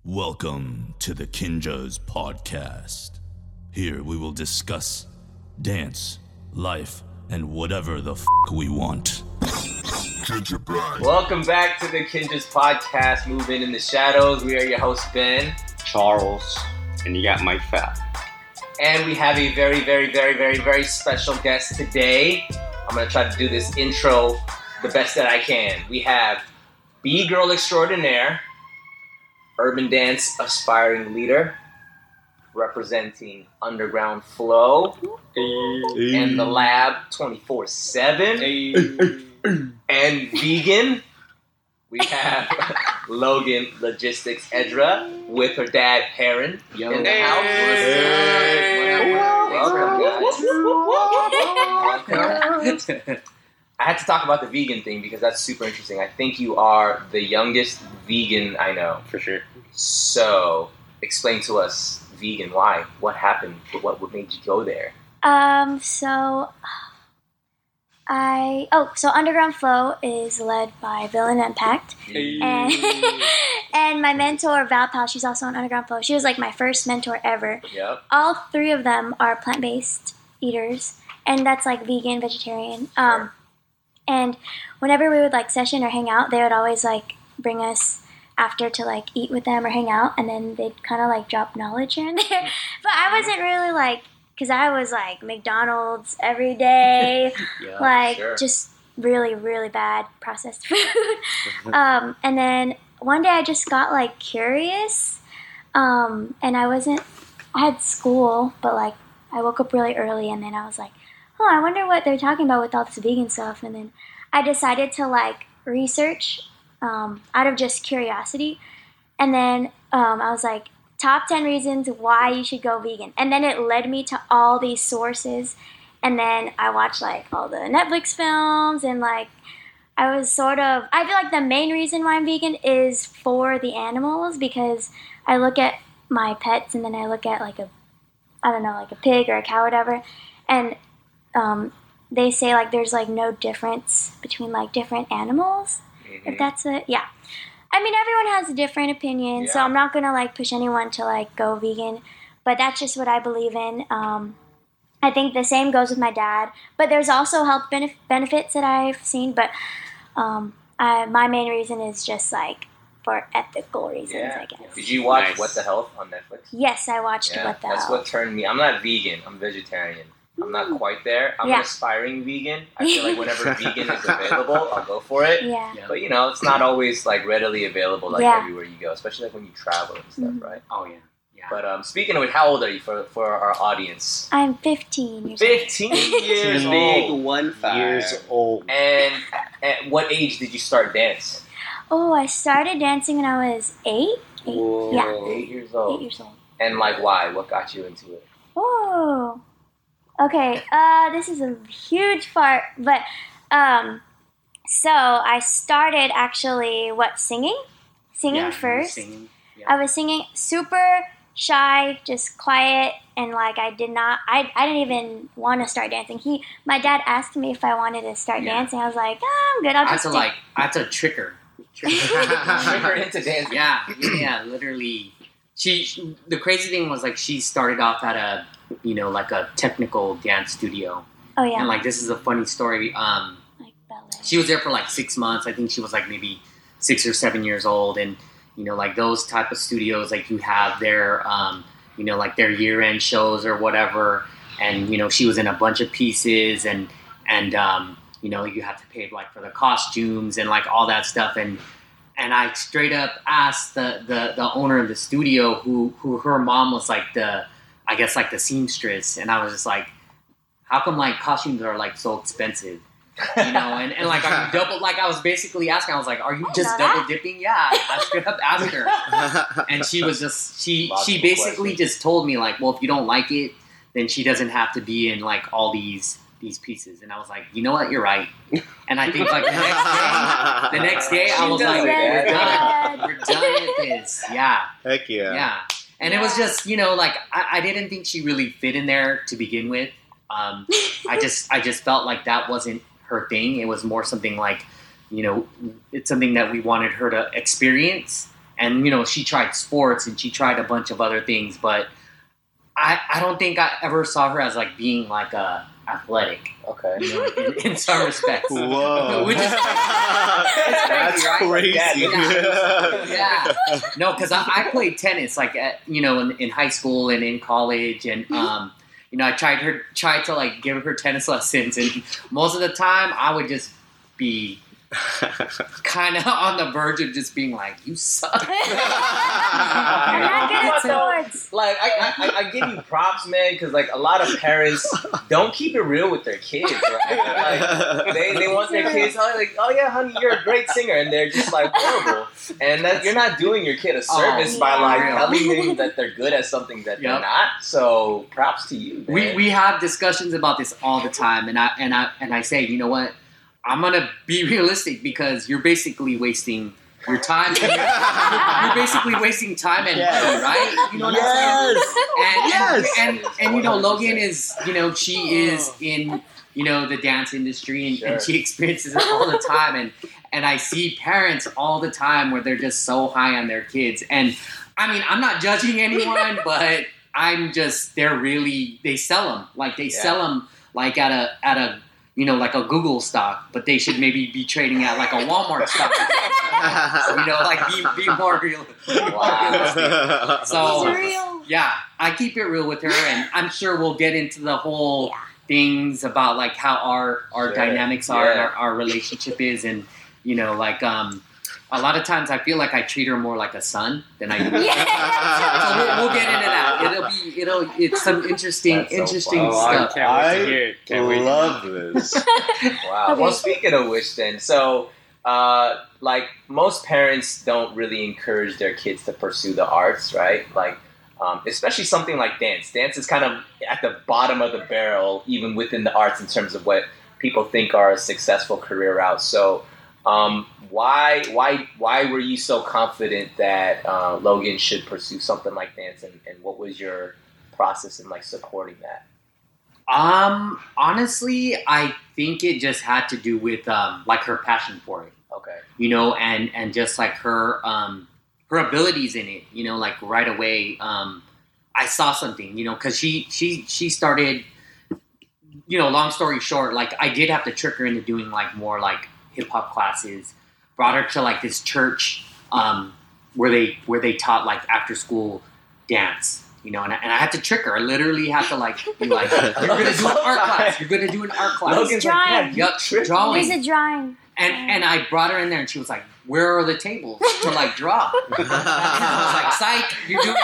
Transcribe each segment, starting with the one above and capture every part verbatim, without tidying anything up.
Welcome to the Kinjas Podcast. Here we will discuss dance, life, and whatever the f*** we want. Welcome back to the Kinjas Podcast, Moving in the Shadows. We are your hosts, Ben, Charles, and you got Mike Fat. And we have a very, very, very, very, very special guest today. I'm going to try to do this intro the best that I can. We have B-Girl Extraordinaire, urban dance aspiring leader, representing Underground Flow, Hey. and the Lab twenty-four seven, Hey. and vegan. We have Logan Logistics Edra with her dad Heron Yo. in the Hey. house. Welcome, guys. Welcome. I had to talk about the vegan thing because that's super interesting. I think you are the youngest vegan I know. For sure. So, explain to us, vegan, why? What happened? What, what made you go there? Um, so I oh, so Underground Flow is led by Villain Impact, Hey. and and my mentor Val Pal, she's also on Underground Flow. She was like my first mentor ever. Yep. All three of them are plant-based eaters, and that's like vegan, vegetarian. Um, and whenever we would like session or hang out, they would always like bring us after to like eat with them or hang out, and then they'd kind of like drop knowledge here and there. But I wasn't really like, because I was like McDonald's every day, Yeah. like sure. just really, really bad processed food. um, and then one day I just got like curious, um, and I wasn't, I had school, but like I woke up really early, and then I was like, oh, I wonder what they're talking about with all this vegan stuff. And then I decided to like research um, out of just curiosity. And then um, I was like, top ten reasons why you should go vegan. And then it led me to all these sources. And then I watched like all the Netflix films, and like I was sort of, I feel like the main reason why I'm vegan is for the animals, because I look at my pets and then I look at like a, I don't know, like a pig or a cow or whatever. And um, they say like there's like no difference between like different animals. Mm-hmm. If that's it, yeah. I mean, everyone has a different opinion, so Yeah. I'm not gonna like push anyone to like go vegan, but that's just what I believe in. Um, I think the same goes with my dad, but there's also health benef- benefits that I've seen. But um, I, my main reason is just like for ethical reasons, Yeah. I guess. Did you watch Nice. What the Health on Netflix? Yes, I watched Yeah, What the that's Hell. what turned me. I'm not vegan. I'm vegetarian. I'm not Mm. quite there. I'm Yeah. an aspiring vegan. I feel like whenever vegan is available, I'll go for it. Yeah. Yeah. But you know, it's not always like readily available like Yeah. everywhere you go, especially like when you travel and stuff, Mhm. right? Oh, yeah. Yeah. But um, speaking of it, how old are you for for our audience? I'm fifteen years old. Fifteen years Big old. one five. Years old. And at what age did you start dance? Oh, I started dancing when I was eight. Eight. Whoa. Yeah, Eight years eight old. years old. And like, why? What got you into it? Oh, okay. Uh, this is a huge part, but um, so I started actually what singing, singing Yeah, first. Singing. Yeah. I was singing super shy, just quiet, and like I did not. I I didn't even want to start dancing. He, my dad asked me if I wanted to start Yeah. dancing. I was like, oh, I'm good. I'll I had just to do-" like, I had to trick her. Trick her. Trick her into dancing. yeah, yeah, literally. She, the crazy thing was like she started off at a, you know, like a technical dance studio, Oh yeah, and like this is a funny story. Um, like ballet. she was there for like six months. I think she was like maybe six or seven years old, and you know, like those type of studios, like you have their, um, you know, like their year-end shows or whatever, and you know, she was in a bunch of pieces, and and um, you know, you have to pay like for the costumes and like all that stuff, and and I straight up asked the the, the owner of the studio, who who her mom was like the, I guess like the seamstress, and I was just like, how come like costumes are like so expensive? You know, and, and like I'm double, like I was basically asking, I was like, are you I just know that. double dipping? Yeah, I straight up asked her, and she was just she Logical she basically question. just told me like, well, if you don't like it, then she doesn't have to be in like all these these pieces. And I was like, you know what, you're right. And I think like the next day, the next day I She was does like, it, we're yeah. done, we're done with this. Yeah, Heck yeah. yeah. And it was Yeah. just, you know, like I, I didn't think she really fit in there to begin with. Um, I just I just felt like that wasn't her thing. It was more something like, you know, it's something that we wanted her to experience. and you know, she tried sports and she tried a bunch of other things, but I I don't think I ever saw her as like being like a athletic. Okay. You know, in, in some respects. Whoa. Which is That's right? crazy. Yeah. yeah. No, because I, I played tennis like at, you know in, in high school and in college, and um, you know I tried her tried to like give her tennis lessons, and most of the time I would just be kind of on the verge of just being like, you suck. I'm not good at sports. Like I, I, I give you props, man, because like a lot of parents don't keep it real with their kids, right? Like they, they want their kids, oh, like, oh yeah, honey, you're a great singer, and they're just like horrible, and that you're not doing your kid a service Oh, by like yeah. telling them that they're good at something that they're Yep. not. So props to you, man. We we have discussions about this all the time, and I and I and I say, you know what? I'm gonna be realistic because you're basically wasting your time. And you're, you're basically wasting time and Yes. money, right? You know what Yes. I'm saying? And, Yes. and, and and you know, Logan is, you know, she is in, you know, the dance industry, and, Sure. and she experiences it all the time. And and I see parents all the time where they're just so high on their kids. And I mean, I'm not judging anyone, but I'm just they're really they sell them like they Yeah. sell them like at a at a you know, like a Google stock, but they should maybe be trading at like a Walmart stock. You know, like be, be more real. Be more Wow. realistic. So, It's real. yeah, I keep it real with her, and I'm sure we'll get into the whole things about like how our, our Sure. dynamics are and Yeah. our, our relationship is, and you know, like um, a lot of times I feel like I treat her more like a son than I do. So we'll, we'll get into that. It'll be it'll it's some interesting That's so interesting fun. Oh, I stuff. can't wait I to hear it. Can't wait. love this. Wow. Okay. Well, speaking of which, then, so uh, like most parents don't really encourage their kids to pursue the arts, right? Like, um, especially something like dance. Dance is kind of at the bottom of the barrel, even within the arts, in terms of what people think are a successful career route. So, um, why, why, why were you so confident that uh, Logan should pursue something like dance, and, and what was your process in like supporting that? Um, honestly, I think it just had to do with um, like her passion for it, Okay. you know, and and just like her um her abilities in it, you know, like right away. Um, I saw something, you know, because she she she started, you know, long story short, like I did have to trick her into doing like more like hip hop classes. Brought her to like this church um where they where they taught like after school dance. You know, and I, and I had to trick her. I literally had to like be like, you're gonna do an art class. You're gonna do an art class. Logan's like, drawing. "Dad, Yup, trick me." drawing. There's a drawing. And and I brought her in there, and she was like, "Where are the tables to like draw?" And I was like, "Psych, you're doing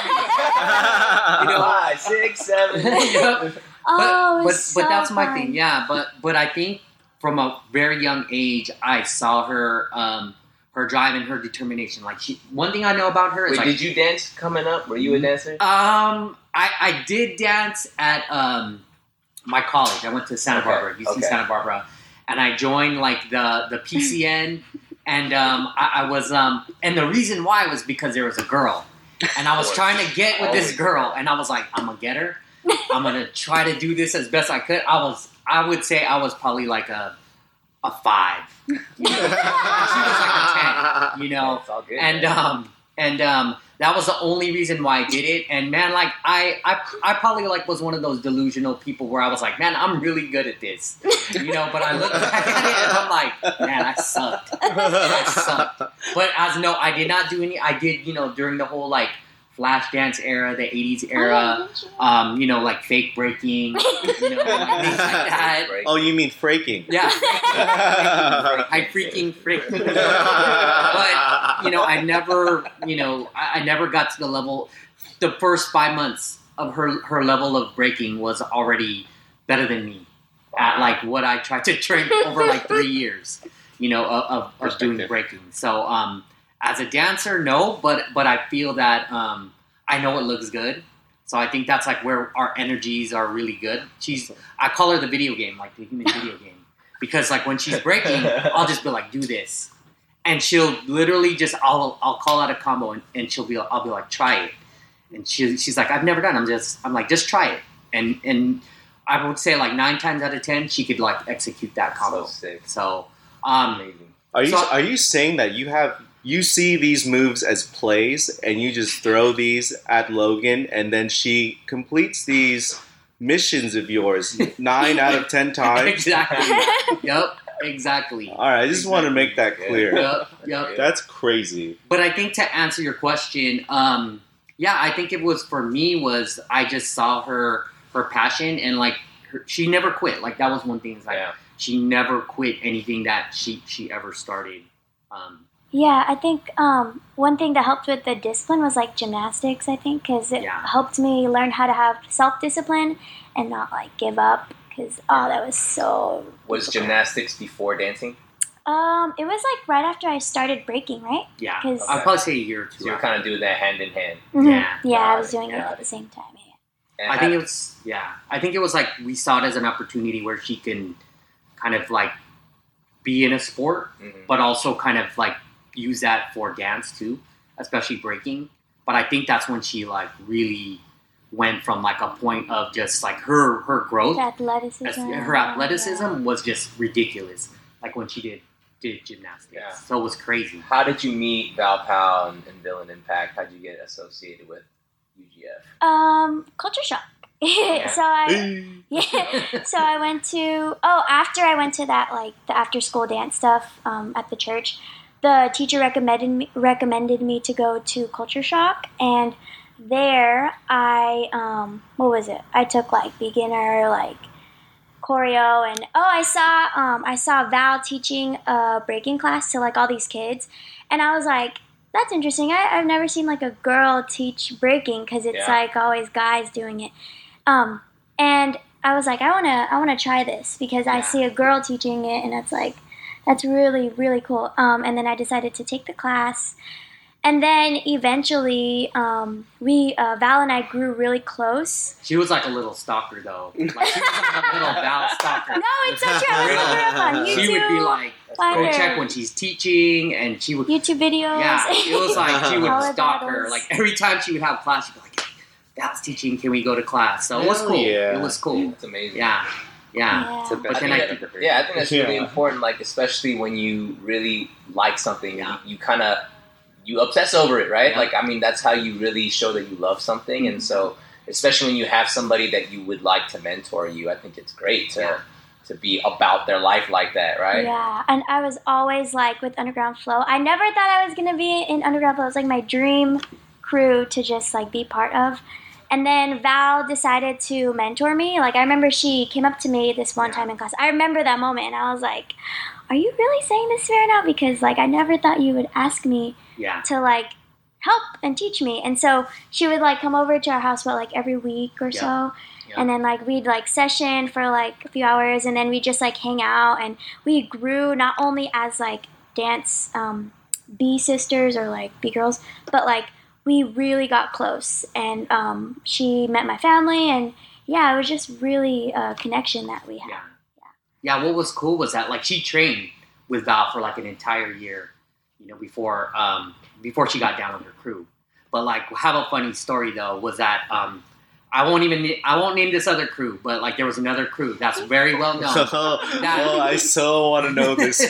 it." You know, Five, six, seven. Yup. Oh, but but, it's but so that's my fun. thing, yeah. But but I think from a very young age, I saw her um, her drive and her determination. Like she, one thing I know about her is Wait, like, did you dance coming up? Were you a dancer? um, I I did dance at um my college. I went to Santa Okay, Barbara, U C okay. Santa Barbara, and I joined like the the P C N, and um I, I was um and the reason why was because there was a girl, and I was Always. trying to get with this Always. girl, and I was like, I'm gonna get her. I'm gonna try to do this as best I could. I was I would say I was probably like a a five, you know? And she was like a ten, you know. It's all good. And man. um and um that was the only reason why I did it. And man, like I, I I probably like was one of those delusional people where I was like, man, I'm really good at this, you know. But I look back at it and I'm like, man, I sucked. I sucked. But as no, I did not do any. I did, you know, during the whole like flash dance era, the eighties era, um, you know, like fake breaking, you know, like things like that. Right. Oh, you mean freaking? Yeah, I freaking freak. But you know, I never, you know, I, I never got to the level. The first five months of her her level of breaking was already better than me at like what I tried to train over like three years. You know, of, of, of doing Perspective. breaking. So, um, as a dancer, no, but but I feel that um, I know it looks good. So I think that's like where our energies are really good. She's, I call her the video game, like the human video game, because like when she's breaking, I'll just be like, do this, and she'll literally just, I'll I'll call out a combo, and, and she'll be, I'll be like, try it, and she she's like, I've never done. I'm just, I'm like, just try it, and and I would say like nine times out of ten, she could like execute that combo. So sick. So um, Amazing. Are you So- are you saying that you have you see these moves as plays, and you just throw these at Logan, and then she completes these missions of yours nine out of ten times. Exactly. Yep. Exactly. All right, I just want to make that clear. Yep. Yep. That's crazy. But I think to answer your question, um, yeah, I think it was for me was I just saw her her passion and like her, she never quit. Like that was one thing. Is like Yeah. she never quit anything that she she ever started. Um, Yeah, I think um, one thing that helped with the discipline was like gymnastics, I think, because it Yeah. helped me learn how to have self-discipline and not like give up, because, oh, that was so Was difficult. gymnastics before dancing? Um, it was like right after I started breaking, right? yeah, 'Cause- I'd probably say a year or two. So you're after. kind of doing that hand in hand. Mhm. Yeah. Yeah, I Got was it, doing it got at the it. same time, yeah. And I how- think it was yeah. I think it was like we saw it as an opportunity where she can kind of like be in a sport, Mhm. but also kind of like use that for dance too, especially breaking. But I think that's when she like really went from like a point of just like her her growth. The athleticism. as- Her athleticism was just ridiculous. Like when she did did gymnastics, Yeah. so it was crazy. How did you meet Val Powell and, and Villain Impact? How did you get associated with U G F? Um, culture shock. so I, yeah. So I went to. Oh, after I went to that, like the after school dance stuff um, at the church, the teacher recommended me recommended me to go to Culture Shock, and there I um, what was it? I took like beginner like choreo, and oh, I saw um, I saw Val teaching a breaking class to like all these kids, and I was like, that's interesting. I, I've never seen like a girl teach breaking, because it's Yeah. like always guys doing it. Um, and I was like, I wanna I wanna try this, because I Yeah. see a girl teaching it, and it's like that's really really cool. Um, and then I decided to take the class. And then eventually, um, we uh, Val and I grew really close. She was like a little stalker though. Like she was like a little Val stalker. No, it's so true. I was looking up on YouTube. She would be like, Find go her. check when she's teaching, and she would. YouTube videos. Yeah, it was like she would Color stalk her. battles. Like every time she would have class, she'd be like, Val's teaching, can we go to class? So it was Hell cool. yeah. It was cool. It's amazing. Yeah, yeah. Yeah. It's the But best then thing I I've think- ever heard. Yeah, I think that's really Yeah. important. Like, especially when you really like something, Yeah. you, you kind of you obsess over it, right? Yeah. Like, I mean, that's how you really show that you love something. And so, especially when you have somebody that you would like to mentor you, I think it's great to Yeah. to be about their life like that, right? Yeah, and I was always like with Underground Flow. I never thought I was gonna be in Underground Flow. It was like my dream crew to just like be part of. And then Val decided to mentor me. Like I remember she came up to me this one time in class. I remember that moment, and I was like, "Are you really saying this right now?" Because like I never thought you would ask me Yeah. to like help and teach me. And so she would like come over to our house about like every week or Yeah. so. Yeah. And then like we'd like session for like a few hours, and then we just like hang out, and we grew not only as like dance um, B sisters or like B girls, but like we really got close. And um, she met my family, and yeah, it was just really a connection that we had. Yeah. Yeah, what was cool was that like she trained with Val for like an entire year, you know, before um before she got down with her crew. But like have a funny story though was that um I won't even I won't name this other crew, but like there was another crew that's very well known. Oh, I so want to know this.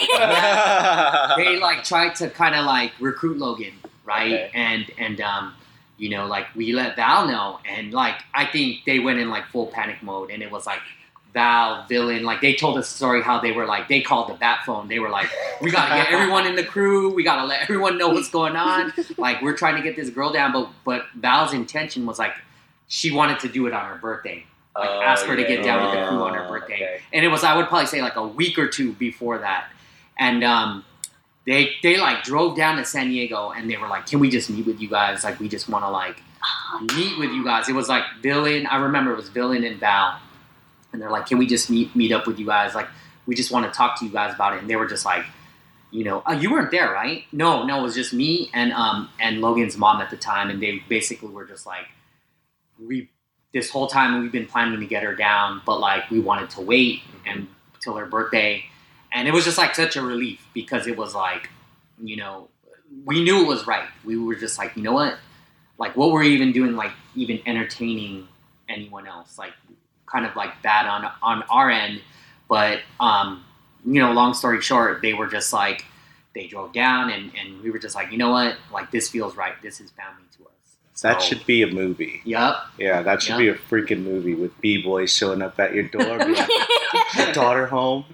They like tried to kind of like recruit Logan, right? Okay. And and um you know like we let Val know, and like I think they went in like full panic mode, and it was like Val, Villain, like they told us a story how they were like, they called the bat phone. They were like, we got to get everyone in the crew. We got to let everyone know what's going on. Like, we're trying to get this girl down. But but Val's intention was like, she wanted to do it on her birthday. Like, Oh, ask her to yeah. get down with the crew on her birthday. Okay. And it was, I would probably say like a week or two before that. And um, they, they like drove down to San Diego, and they were like, can we just meet with you guys? Like, we just want to like meet with you guys. It was like Villain. I remember it was Villain and Val. And they're like, can we just meet meet up with you guys? Like, we just want to talk to you guys about it. And they were just like, you know, oh, you weren't there, right? No, no, it was just me and um and Logan's mom at the time. And they basically were just like, we this whole time we've been planning to get her down, but like we wanted to wait and till her birthday. And it was just like such a relief, because it was like, you know, we knew it was right. We were just like, you know what? Like, what were we even doing, like even entertaining anyone else? Like, kind of like bad on on our end, but um, you know, long story short, they were just like, they drove down, and, and we were just like, you know what? Like, this feels right. This is family to us. So, That should be a movie. Yep. Yeah, that should Yep. be a freaking movie with B-boys showing up at your door. Be like, your daughter home?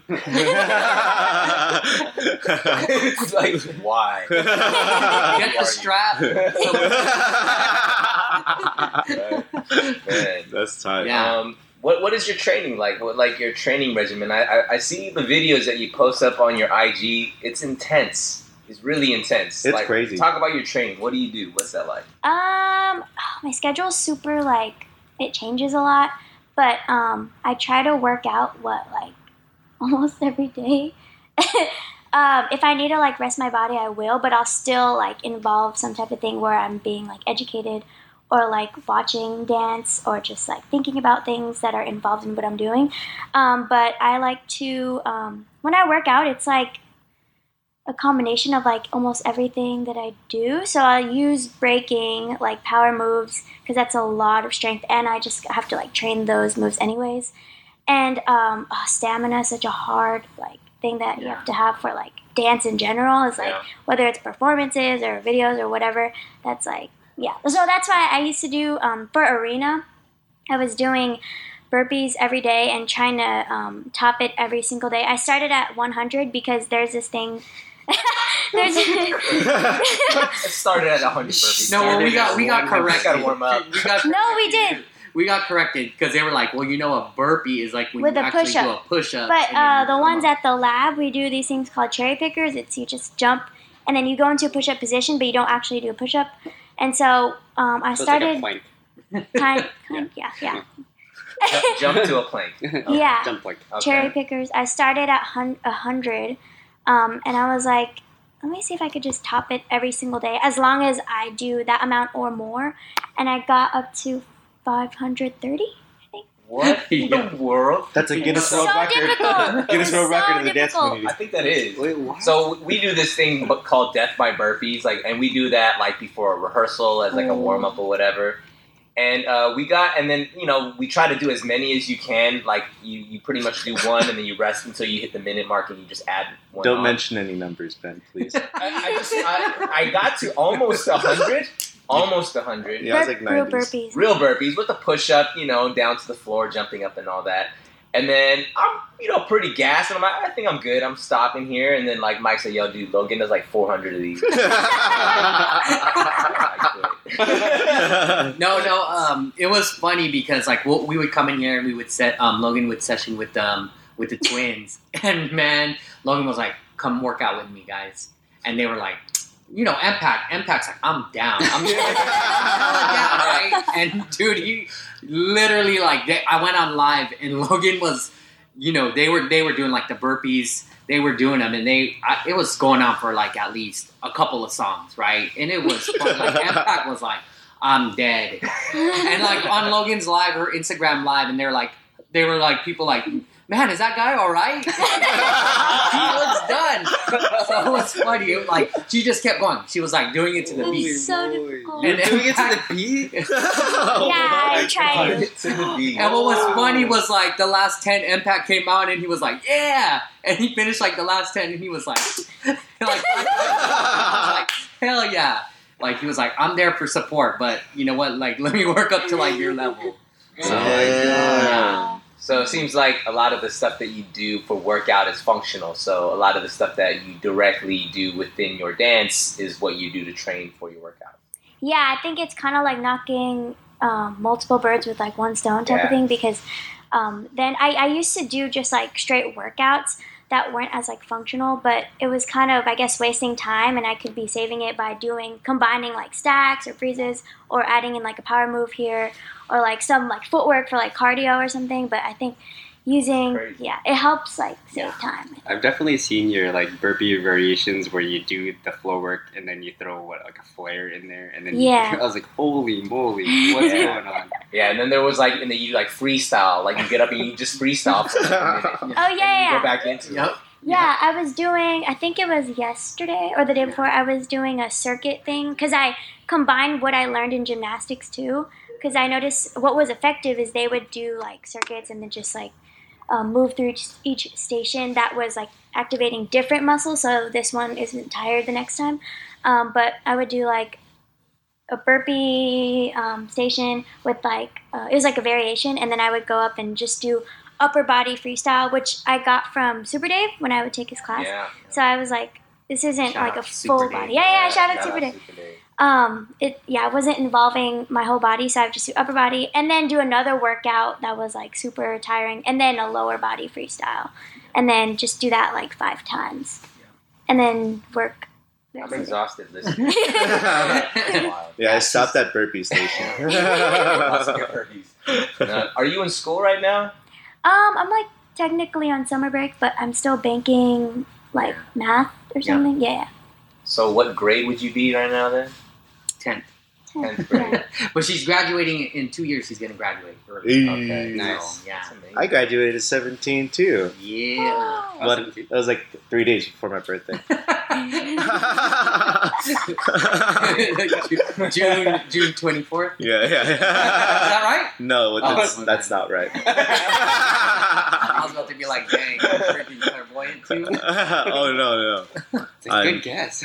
It's like, why? Get the strap. Man. That's tight. Yeah. Um, what what is your training like? What, like your training regimen? I, I I see the videos that you post up on your I G. It's intense. It's really intense. It's like, crazy. Talk about your training. What do you do? What's that like? Um, my schedule's super like it changes a lot, but um, I try to work out what like almost every day. um, if I need to like rest my body, I will, but I'll still like involve some type of thing where I'm being like educated, or like watching dance, or just like thinking about things that are involved in what I'm doing. Um, but I like to um, when I work out, it's like a combination of like almost everything that I do. So I'll use breaking, like power moves, because that's a lot of strength, and I just have to like train those moves anyways. And um, oh, stamina is such a hard like thing that you have to have for like dance in general. Is like Yeah. whether it's performances or videos or whatever. That's like yeah. So that's why I used to do um, for arena. I was doing burpees every day and trying to um, top it every single day. I started at one hundred because there's this thing. there's It started at one hundred burpees. No, well, we got we got Started at corrected. Gotta warm up. We got No, we corrected. did. We got corrected because they were like, well, you know, a burpee is like when With you a actually push-up. do a push-up. But and then uh, you the come ones up. at the lab, we do these things called cherry pickers. It's you just jump and then you go into a push-up position, but you don't actually do a push-up. And so um, I So it's like a started plank. kind, kind yeah, yeah, Jump, jump to a plank. yeah. Jump plank. Okay. Cherry pickers. I started at hun- a hundred, um, and I was like, let me see if I could just top it every single day, as long as I do that amount or more. And I got up to five hundred thirty. What in Yeah. the world? That's a Guinness So World Record. difficult. Guinness It's World so Record of the dance difficult. community. I think that is. Wait, what? So we do this thing bu- called Death by Burpees, like, and we do that like before a rehearsal as like a Oh. warm up or whatever. And uh, we got, and then you know we try to do as many as you can. Like you, you pretty much do one, and then you rest until you hit the minute mark, and you just add one. Don't on. mention any numbers, Ben, please. I, I just I, I got to almost a hundred, almost a hundred. Yeah, I was like Real nineties. burpees. Real burpees with the push up, you know, down to the floor, jumping up and all that. And then I'm, you know, pretty gassed, and I'm like, I think I'm good. I'm stopping here. And then like Mike said, "Yo, dude, Logan does like four hundred of these." No, no. Um, it was funny because like we'll, we would come in here and we would set. Um, Logan would session with um with the twins, and man, Logan was like, "Come work out with me, guys," and they were like, you know, Impact. Impact's like, I'm down. I'm down, right? And dude, he literally like, they, I went on live, and Logan was, you know, they were they were doing like the burpees. They were doing them, and they I, it was going on for like at least a couple of songs, right? And it was fun. Like Impact was like, I'm dead, and like on Logan's live, her Instagram live, and they're like, they were like, people like, man, is that guy all right? He looks done. So it was funny. It was like she just kept going. She was like doing it to the beat. It's so difficult. And Doing it to Impact- the beat? Yeah, I tried. To the beat. And what was funny was like the last ten Impact came out and he was like, yeah, and he finished like the last ten and he was like, like, I was like, hell yeah. Like he was like, I'm there for support, but you know what? Like, let me work up to like your level. So, Yeah. So it seems like a lot of the stuff that you do for workout is functional. So a lot of the stuff that you directly do within your dance is what you do to train for your workout. Yeah, I think it's kind of like knocking um, multiple birds with like one stone type Yeah. of thing, because um, then I, I used to do just like straight workouts that weren't as like functional, but it was kind of, I guess, wasting time, and I could be saving it by doing, combining like stacks or freezes, or adding in like a power move here, or like some like footwork for like cardio or something. But I think using, Crazy. yeah, it helps like save Yeah. time. I've definitely seen your like burpee variations where you do the floor work and then you throw what like a flare in there and then Yeah. I was like, holy moly, what's Yeah. going on? Yeah, and then there was like, and then you like freestyle, like you get up and you just freestyle for like a minute. Oh yeah, And you yeah. go back into Yep. it. Yeah, I was doing, I think it was yesterday or the day before, I was doing a circuit thing, because I combined what I learned in gymnastics too, because I noticed what was effective is they would do like circuits and then just like um, move through each, each station that was like activating different muscles, so this one isn't tired the next time. Um, but I would do like a burpee um, station with like uh, it was like a variation, and then I would go up and just do upper body freestyle, which I got from Super Dave when I would take his class. Yeah. So I was like, this isn't Shout like a out to Super full Dave. body. Yeah, yeah, shout out Shout Super out Dave. Super Dave. Um, it yeah, it wasn't involving my whole body, so I would just do upper body and then do another workout that was like super tiring, and then a lower body freestyle, and then just do that like five times, and then work. the I'm rest of it. exhausted listening. That's wild. Yeah, I stopped at burpee station. Lots of burpees. Now, are you in school right now? Um, I'm like technically on summer break, but I'm still banking like math or something. Yeah, yeah. So what grade would you be right now then? tenth. tenth grade. But she's graduating in two years. She's gonna graduate early. Okay. Nice. So, yeah. That's amazing. I graduated at seventeen too. Yeah. But that was like three days before my birthday. June June twenty fourth. Yeah, yeah. Is that right? No, Oh, that's, okay. that's not right. I was about to be like, dang, you're freaking clairvoyant too. Oh no, It's a I'm- good guess.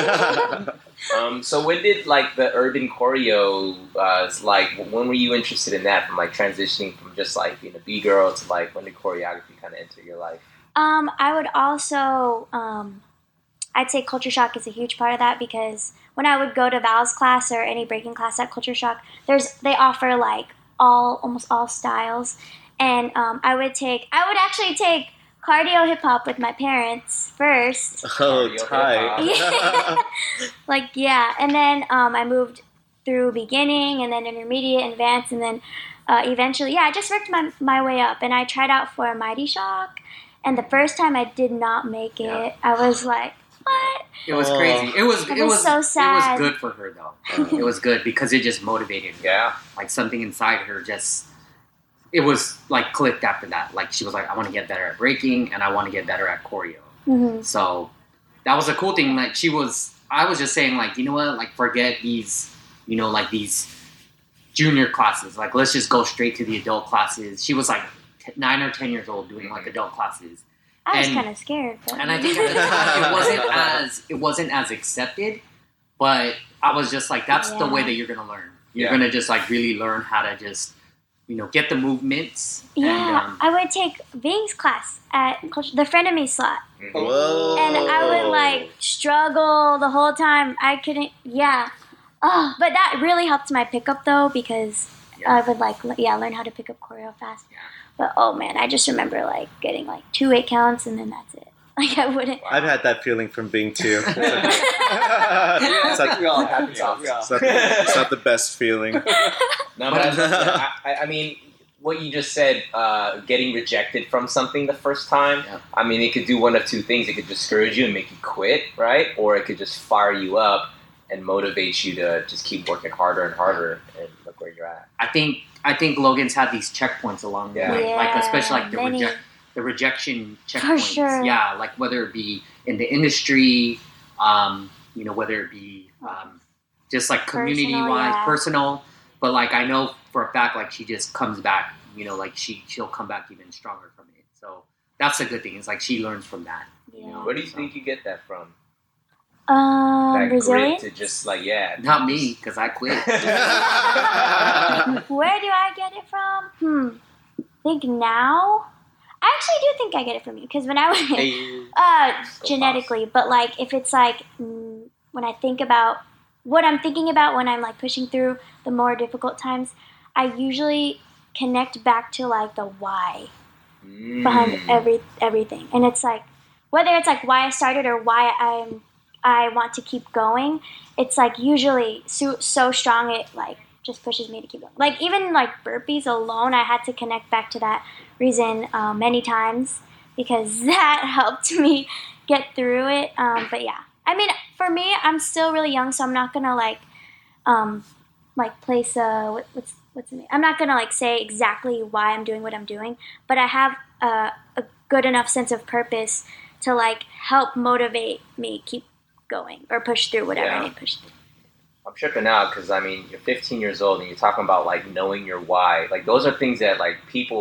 Um, so when did like the urban choreo uh, like when were you interested in that from like transitioning from just like being a B girl to like when did choreography kind of enter your life? Um, I would also, um, I'd say Culture Shock is a huge part of that, because when I would go to Val's class or any breaking class at Culture Shock, there's they offer like all almost all styles, and um, I would take I would actually take cardio hip hop with my parents first. no. Oh, Cardio tight. Yeah. Like yeah, and then um, I moved through beginning and then intermediate and advanced, and then uh, eventually yeah, I just worked my my way up, and I tried out for Mighty Shock, and the first time I did not make it. Yeah. I was like, what? It was Oh. crazy. It was It it was was so it sad. was good for her though. It was good because it just motivated her. Yeah. Like something inside her just it was like clicked after that. Like she was like, I want to get better at breaking and I want to get better at choreo. Mm-hmm. So that was a cool thing. Like she was, I was just saying like, you know what? Like forget these, you know, like these junior classes. Like let's just go straight to the adult classes. She was like t- nine or ten years old doing like adult classes. I was And- kind of scared. But And I think at the time it wasn't as it wasn't as accepted, but I was just like, that's the Yeah. way that you're gonna learn. You're Yeah. gonna just like really learn how to just, you know, get the movements. yeah, And, um, I would take Ving's class at Culture, the Frenemy slot. Whoa. And I would like struggle the whole time. I couldn't, yeah. Oh, but that really helped my pickup though, because Yeah. I would like, l- yeah, learn how to pick up choreo fast. Yeah. But oh man, I just remember like getting like two eight counts and then that's it. Like I wouldn't. I've had that feeling from Bing too. It's, okay. Yeah, It's not- we all have it. it's not the, it's not the best feeling. No, but I, I, I mean, what you just said, uh, getting rejected from something the first time, Yeah. I mean, it could do one of two things. It could discourage you and make you quit, right? Or it could just fire you up and motivate you to just keep working harder and harder and look where you're at. I think I think Logan's had these checkpoints along the Yeah. way, like especially like the many. reject the rejection checkpoints. sure. Yeah, like whether it be in the industry, um, you know, whether it be um, just like community wise, yeah. personal. But like I know for a fact, like she just comes back. You know, like she she'll come back even stronger from it. So that's a good thing. It's like she learns from that. Yeah. Where do you think you get that from? Um, That resilience. grit to just like, yeah. Not me, because I quit. Where do I get it from? Hmm. I think now. I actually do think I get it from you, because when I was Hey. uh Go genetically, but like if it's like mm, when I think about what I'm thinking about when I'm like pushing through the more difficult times, I usually connect back to like the why Mm. behind every everything, and it's like whether it's like why I started or why I'm I want to keep going. It's like usually so, so strong it like just pushes me to keep going. Like even like burpees alone, I had to connect back to that reason uh, many times, because that helped me get through it. Um, but yeah, I mean, for me, I'm still really young, so I'm not gonna like um, like place a what, what's what's the name? I'm not gonna like say exactly why I'm doing what I'm doing, but I have a, a good enough sense of purpose to like help motivate me keep going or push through whatever Yeah. I need to push through. I'm tripping out because I mean you're fifteen years old and you're talking about like knowing your why. Like those are things that like people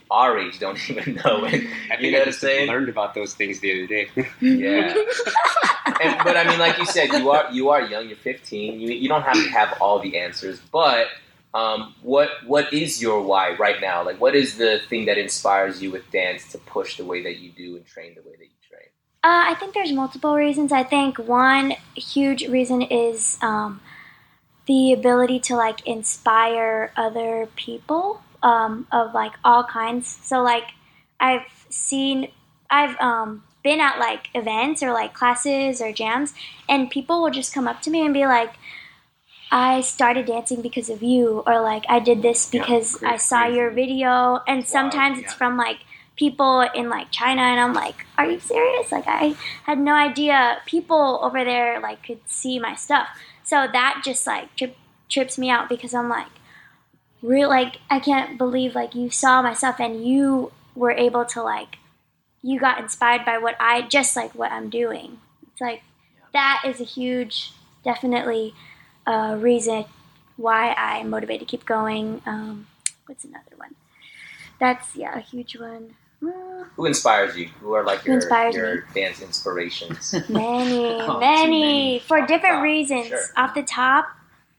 our age don't even know it. I You think know I what I'm just saying? learned about those things the other day. Yeah. And, but I mean, like you said, you are you are young. You're fifteen. You you don't have to have all the answers. But um, what what is your why right now? Like, what is the thing that inspires you with dance to push the way that you do and train the way that you train? Uh, I think there's multiple reasons. I think one huge reason is um, the ability to like inspire other people um, of like all kinds. So like I've seen, I've um, been at like events or like classes or jams, and people will just come up to me and be like, I started dancing because of you, or like I did this because Yeah, I saw crazy. your video. And sometimes it's yeah. from like people in like China, and I'm like, are you serious? Like I had no idea people over there like could see my stuff. So that just like trip, trips me out, because I'm like, real like I can't believe like you saw my stuff and you were able to like, you got inspired by what I just like what I'm doing. It's like that is a huge, definitely uh, reason why I'm motivated to keep going. Um, what's another one? That's yeah a huge one. Uh, Who inspires you? Who are like Who your inspires your dance inspirations? Many, Oh, too many, many. for Off the different top, reasons. sure. Off the top,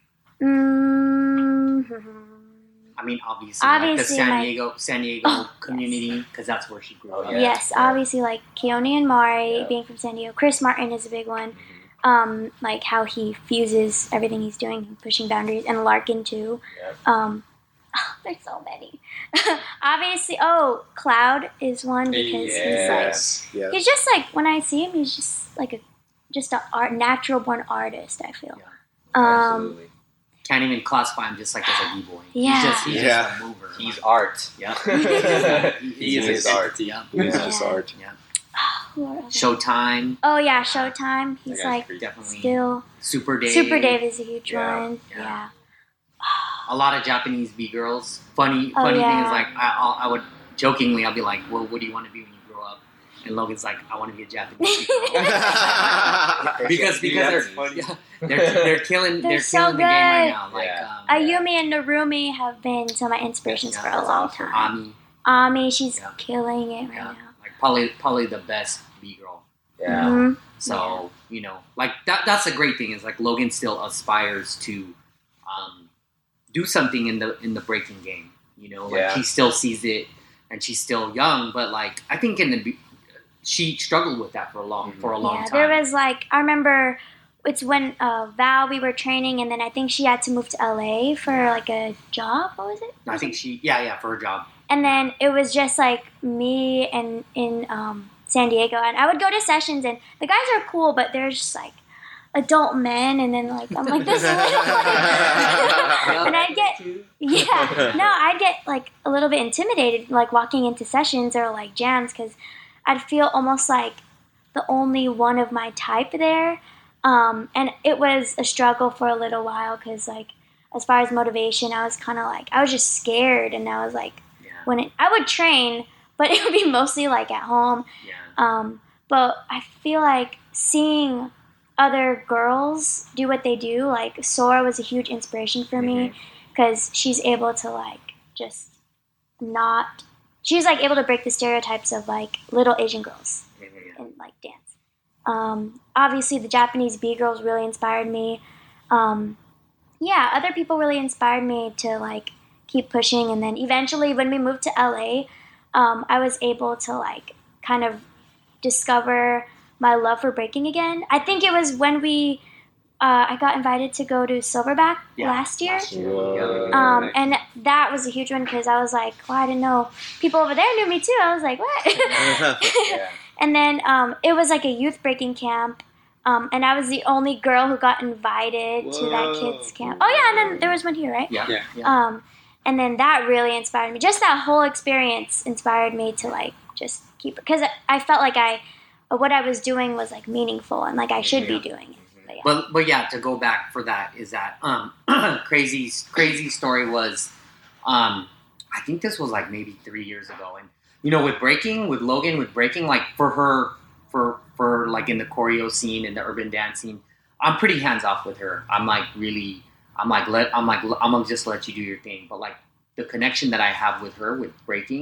mm, I mean, obviously, like the Obviously, San my- Diego, San Diego Oh, community, because that's where she grew Oh, up. yeah. yes, yeah. obviously like Keone and Mari Yeah. being from San Diego. Chris Martin is a big one. Mhm. Um, like how he fuses everything he's doing, pushing boundaries, and Larkin too. Yeah. Um, there's so many. Obviously, oh, Cloud is one because he's like Yes. Yeah. he's just like when I see him, he's just like a just a art natural born artist. I feel. Um, Absolutely. Can't even classify him just like as a b-boy. Yeah. He's just, he's Yeah. just a mover. He's art. Yeah. He is his art. Yeah. It's Yeah. just art. Yeah. who are others? Showtime, Oh yeah, Showtime. He's That guy's like crazy. definitely. still Super Dave. Super Dave is a huge Yeah. one. Yeah. Yeah. A lot of Japanese B-girls. Funny, Oh, funny thing yeah. is like I, I'll, I would jokingly I'll be like, well, what do you want to be when you grow up? And Logan's like, I want to be a Japanese B-girl. because because That's they're funny. yeah, they're they're killing They're they're, so killing the game right good. now. Like Yeah. um, Ayumi and Narumi have been some of my inspirations Yeah, for a that's long awesome. time. Ami, Ami, she's Yeah. killing it right yeah, now. like probably probably the best B-girl. Yeah. Mhm. So you know, like that. That's a great thing. Is like Logan still aspires to um, do something in the in the breaking game. You know, like Yeah. he still sees it, and she's still young. But like I think in the be- she struggled with that for a long for a long Yeah, time. there was like I remember it's when uh, Val we were training, and then I think she had to move to L A for like a job. What was it? I think she yeah yeah for her job. And then it was just like me and in um, San Diego, and I would go to sessions, and the guys are cool, but they're just like adult men, and then like I'm like this little and I get yeah no I'd get like a little bit intimidated like walking into sessions or like jams, because I'd feel almost like the only one of my type there, um, and it was a struggle for a little while, because like as far as motivation, I was kind of like I was just scared, and I was like Yeah, when it, I would train, but it would be mostly like at home. yeah. Um, but I feel like seeing other girls do what they do, like Sora was a huge inspiration for me, because she's able to like just not, she's like able to break the stereotypes of like little Asian girls in like dance. Um, obviously the Japanese B girls really inspired me. Um, yeah, other people really inspired me to like keep pushing, and then eventually when we moved to L A, um, I was able to like kind of discover my love for breaking again. I think it was when we, uh, I got invited to go to Silverback Yeah, last year. last year. Whoa. Um, and that was a huge one, because I was like, well, I didn't know people over there knew me too. I was like, what? Yeah. And then um, it was like a youth breaking camp. Um, and I was the only girl who got invited to that Whoa. kids camp. Oh yeah, and then there was one here, right? Yeah, Yeah. yeah. Um, and then that really inspired me. Just that whole experience inspired me to like just keep, because I felt like I, what I was doing was like meaningful, and like I should be doing it. But yeah. But but yeah, to go back for that is that um crazy crazy story was um I think this was like maybe three years ago, and you know with breaking with Logan with breaking like for her for for like in the choreo scene in the urban dance scene, I'm pretty hands off with her. I'm like really I'm like let I'm like I'm gonna just let you do your thing, but like the connection that I have with her with breaking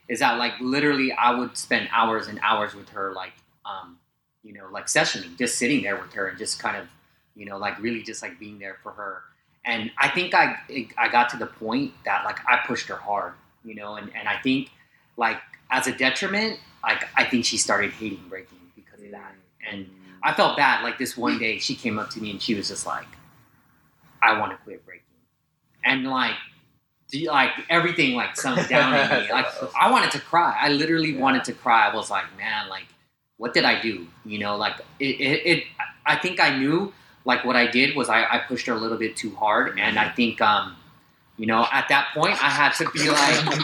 is that like literally I would spend hours and hours with her, like um, you know, like sessioning, just sitting there with her and just kind of, you know, like really just like being there for her. And I think I I got to the point that like I pushed her hard, you know, and, and I think like as a detriment, like I think she started hating breaking because of that. And I felt bad. Like this one day she came up to me and she was just like, I want to quit breaking. And like, like everything like sunk down in me. Like I wanted to cry. I literally yeah. wanted to cry. I was like, man, like, what did I do? You know, like it, it, it I think I knew like what I did was I, I pushed her a little bit too hard. And I think, um, you know, at that point I had to be like,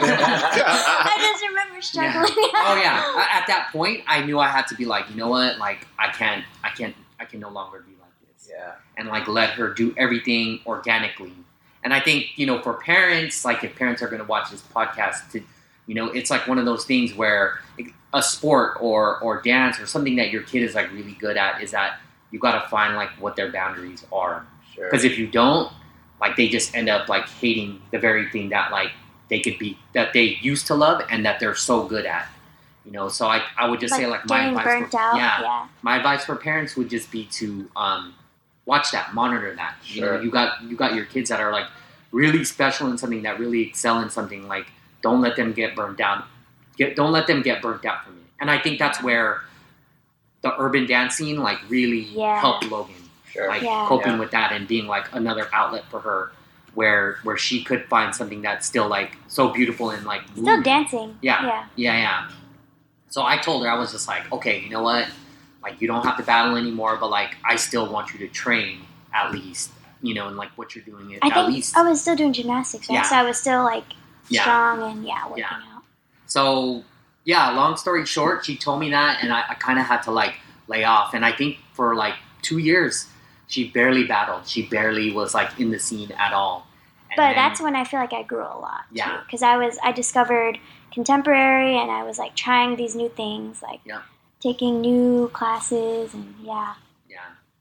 I just remember struggling. Yeah. Oh yeah. At that point I knew I had to be like, you know what? Like I can't, I can't, I can no longer be like this. Yeah. And like let her do everything organically. And I think, you know, for parents, like if parents are going to watch this podcast, to, you know, it's like one of those things where a sport or, or dance or something that your kid is like really good at is that you got to find like what their boundaries are. Sure. Because if you don't, like they just end up like hating the very thing that like they could be, that they used to love and that they're so good at. You know, so I, I would just like say like my getting advice burnt for, out. yeah, Yeah. my advice for parents would just be to um, watch that, monitor that. You Sure. know, you got you got your kids that are like really special in something, that really excel in something. Like, don't let them get burnt out. Get don't let them get burnt out from it. And I think that's where the urban dance scene like really Yeah. helped Logan, Sure. like Yeah. coping Yeah. with that and being like another outlet for her, where where she could find something that's still like so beautiful and like Still moving. dancing. Yeah. Yeah. Yeah, yeah. So I told her, I was just like, okay, you know what? Like, you don't have to battle anymore, but like, I still want you to train at least, you know, and like what you're doing I at think least. I was still doing gymnastics, right? Yeah. So I was still like Yeah. strong and yeah, working Yeah. out. So yeah, long story short, she told me that, and I, I kind of had to like lay off. And I think for like two years, she barely battled. She barely was like in the scene at all. And But then- that's when I feel like I grew a lot. Yeah. Because I was I discovered contemporary and I was like trying these new things, like Yeah. taking new classes and yeah. yeah.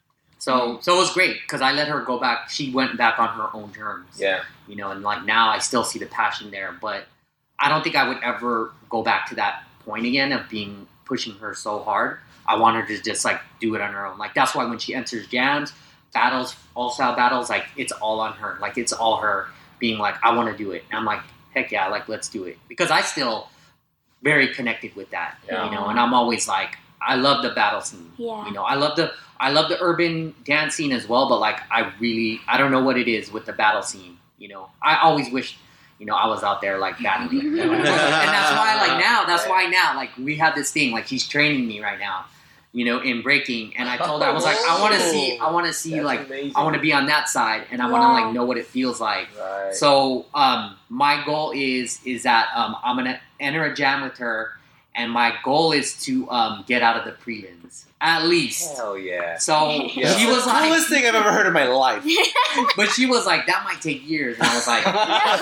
So so it was great because I let her go back. She went back on her own terms. Yeah. You know, and like now I still see the passion there, but I don't think I would ever go back to that point again of being pushing her so hard. I want her to just like do it on her own. Like that's why when she enters jams, battles, all style battles, like it's all on her. Like it's all her being like, I want to do it. And I'm like, heck yeah, like let's do it. Because I still very connected with that. Yeah. You know, and I'm always like, I love the battle scene. Yeah. You know, I love the I love the urban dance scene as well, but like I really I don't know what it is with the battle scene. You know, I always wish, you know, I was out there like battling. You know? And that's why like now, that's why now, like we have this thing, like she's training me right now, you know, in breaking. And I told her, I was like, I wanna see I wanna see That's like amazing. I wanna be on that side and I wanna Yeah. like know what it feels like. Right. So um my goal is is that um I'm gonna enter a jam with her, and my goal is to um get out of the prelims. At least. Hell yeah. So Yeah. she was like, Coolest thing I've ever heard in my life. but she was like, that might take years. And I was like,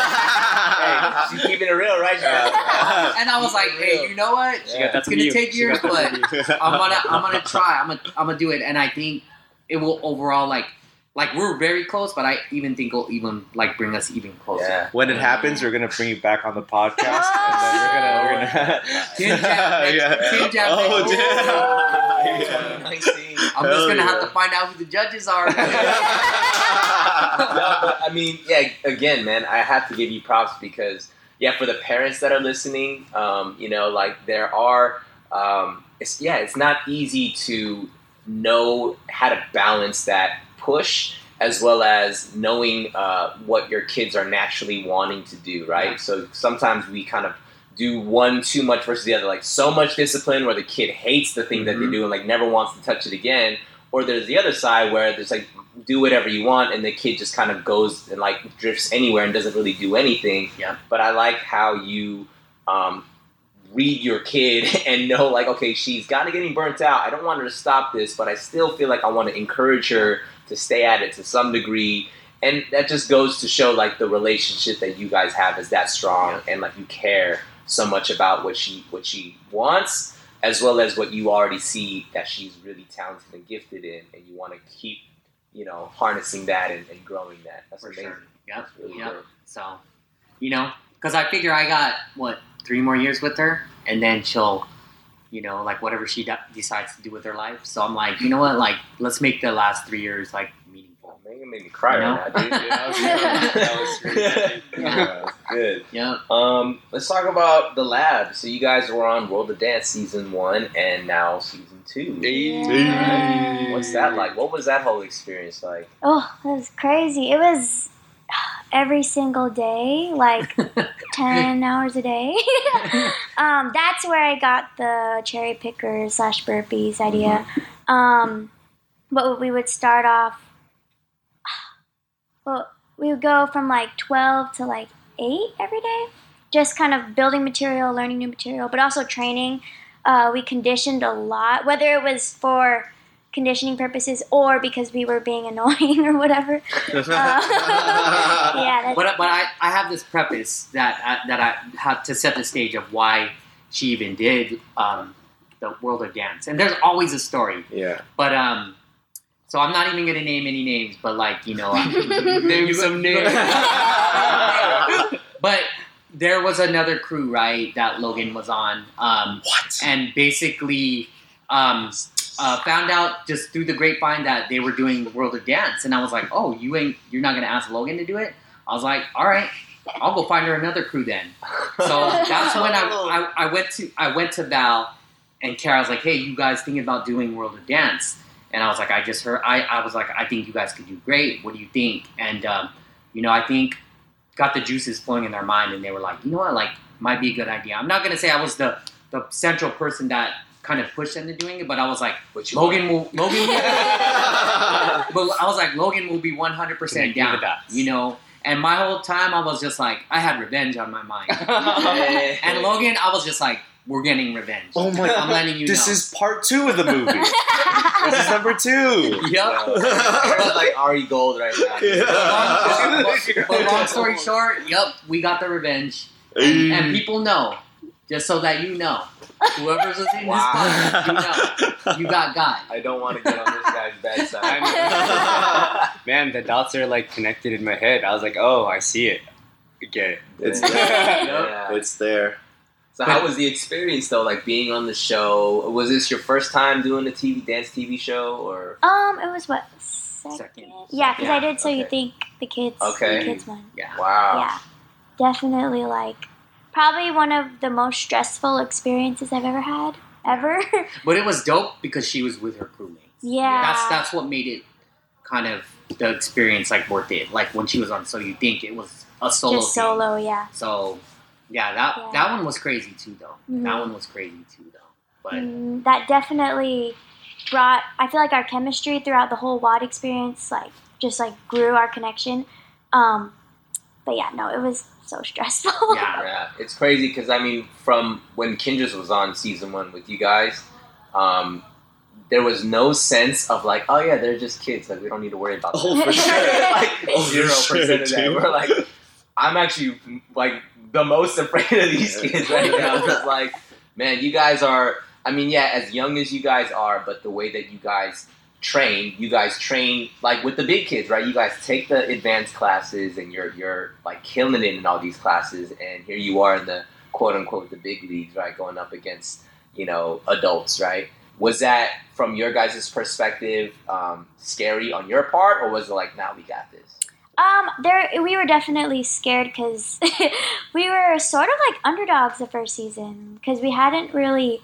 Hey, she's keeping it real, right? Yeah. and I was like, hey, you know what? She got that It's from gonna you. take She years, got that but from you. I'm gonna, I'm gonna try. I'm gonna, I'm gonna do it. And I think it will overall, like, like we're very close, but I even think it'll even like bring us even closer. Yeah. When it happens, we're gonna bring you back on the podcast, and then we're gonna we're gonna. Tin Jam next- yeah. Tin Jam Oh, next- damn. Yeah. nineteen. I'm just Hell gonna have yeah. to find out who the judges are. No, but I mean, yeah. Again, man, I have to give you props because, yeah, for the parents that are listening, um, you know, like there are, um, it's yeah, it's not easy to know how to balance that push as well as knowing uh, what your kids are naturally wanting to do, right? Yeah. So sometimes we kind of do one too much versus the other, like so much discipline where the kid hates the thing that they Mhm. do and like never wants to touch it again. Or there's the other side where there's like do whatever you want and the kid just kind of goes and like drifts anywhere and doesn't really do anything. Yeah. But I like how you um, read your kid and know like, okay, she's kind of getting burnt out. I don't want her to stop this, but I still feel like I want to encourage her to stay at it to some degree. And that just goes to show like the relationship that you guys have is that strong and like you care so much about what she what she wants as well as what you already see that she's really talented and gifted in, and you want to keep, you know, harnessing that and, and growing that. That's For amazing. sure. Yep. That's really Yep. good. So, you know, because I figure I got what three more years with her, and then she'll, you know, like whatever she de- decides to do with her life. So I'm like, you know what, like let's make the last three years like meaningful. Man, you made me cry You know? right now, dude. Yeah, that was good. That was really good. Yeah, that's good. Yeah. Um, let's talk about the lab. So you guys were on World of Dance season one and now season two. Yeah. What's that like? What was that whole experience like? Oh, it was crazy. It was every single day, like ten hours a day. um, that's where I got the cherry pickers slash burpees idea. Um, but we would start off. Well, we would go from like twelve to like eight every day, just kind of building material, learning new material, but also training. Uh, we conditioned a lot, whether it was for conditioning purposes or because we were being annoying or whatever. Uh, yeah, that's, But but I, I have this preface that I, that I have to set the stage of why she even did um, the World of Dance, and there's always a story. Yeah. But um, so I'm not even gonna name any names, but like you know, Name some names. But there was another crew, right, that Logan was on. Um, What? and basically um, uh, found out just through the grapevine that they were doing World of Dance, and I was like, "Oh, you ain't, you're not gonna ask Logan to do it?" I was like, "All right, I'll go find her another crew then." So that's when I, I, I went to I went to Val and Kara was like, "Hey, you guys thinking about doing World of Dance?" And I was like, "I just heard." I, I was like, "I think you guys could do great. What do you think?" And um, you know, I think got the juices flowing in their mind, and they were like, "You know what? Like, might be a good idea." I'm not gonna say I was the the central person that kind of pushed them to doing it, but I was like, What you Logan will Logan will but I was like, Logan will be one hundred percent Connect down, the dots. you know. And my whole time I was just like, I had revenge on my mind. Hey. And Logan, I was just like, we're getting revenge. Oh my I'm letting you This know. is part two of the movie. This is number two. Yep. It's like Ari Gold right now. But, but long story short, yep, we got the revenge. And, and people know, just so that you know, whoever's listening to Wow. this podcast, you know, you got God. I don't want to get on this guy's bad side. Man, the dots are like connected in my head. I was like, oh, I see it. I get it. It's Yeah. there. Yeah. It's there. So how was the experience though? Like being on the show? Was this your first time doing a T V dance T V show or? um, it was what second? Second. Yeah, because Yeah, I did. So you okay. think the kids, Okay. the kids one. Yeah. Wow. Yeah, definitely like probably one of the most stressful experiences I've ever had ever. But it was dope because she was with her crewmates. Yeah. That's that's what made it kind of the experience like worth it. Like when she was on So You Think, it was a solo. Just thing. solo, yeah. So yeah, that Yeah. that one was crazy too though. Mhm. That one was crazy too though. But Mm, that definitely brought. I feel like our chemistry throughout the whole W O D experience, like just like grew our connection. Um, but yeah, no, it was so stressful. yeah. Yeah, it's crazy because I mean, from when Kindra's was on season one with you guys, um, there was no sense of like, oh yeah, they're just kids. Like we don't need to worry about that. Oh, for sure. like Oh, for zero sure, percent of that. too. We're like, I'm actually like the most afraid of these kids right now. It's like, man, you guys are. I mean, yeah, as young as you guys are, but the way that you guys train, you guys train like with the big kids, right? You guys take the advanced classes, and you're you're like killing it in all these classes, and here you are in the quote unquote the big leagues, right? Going up against you know adults, right? Was that from your guys' perspective um, scary on your part, or was it like, nah, we got this? Um, there we were definitely scared because we were sort of like underdogs the first season because we hadn't really.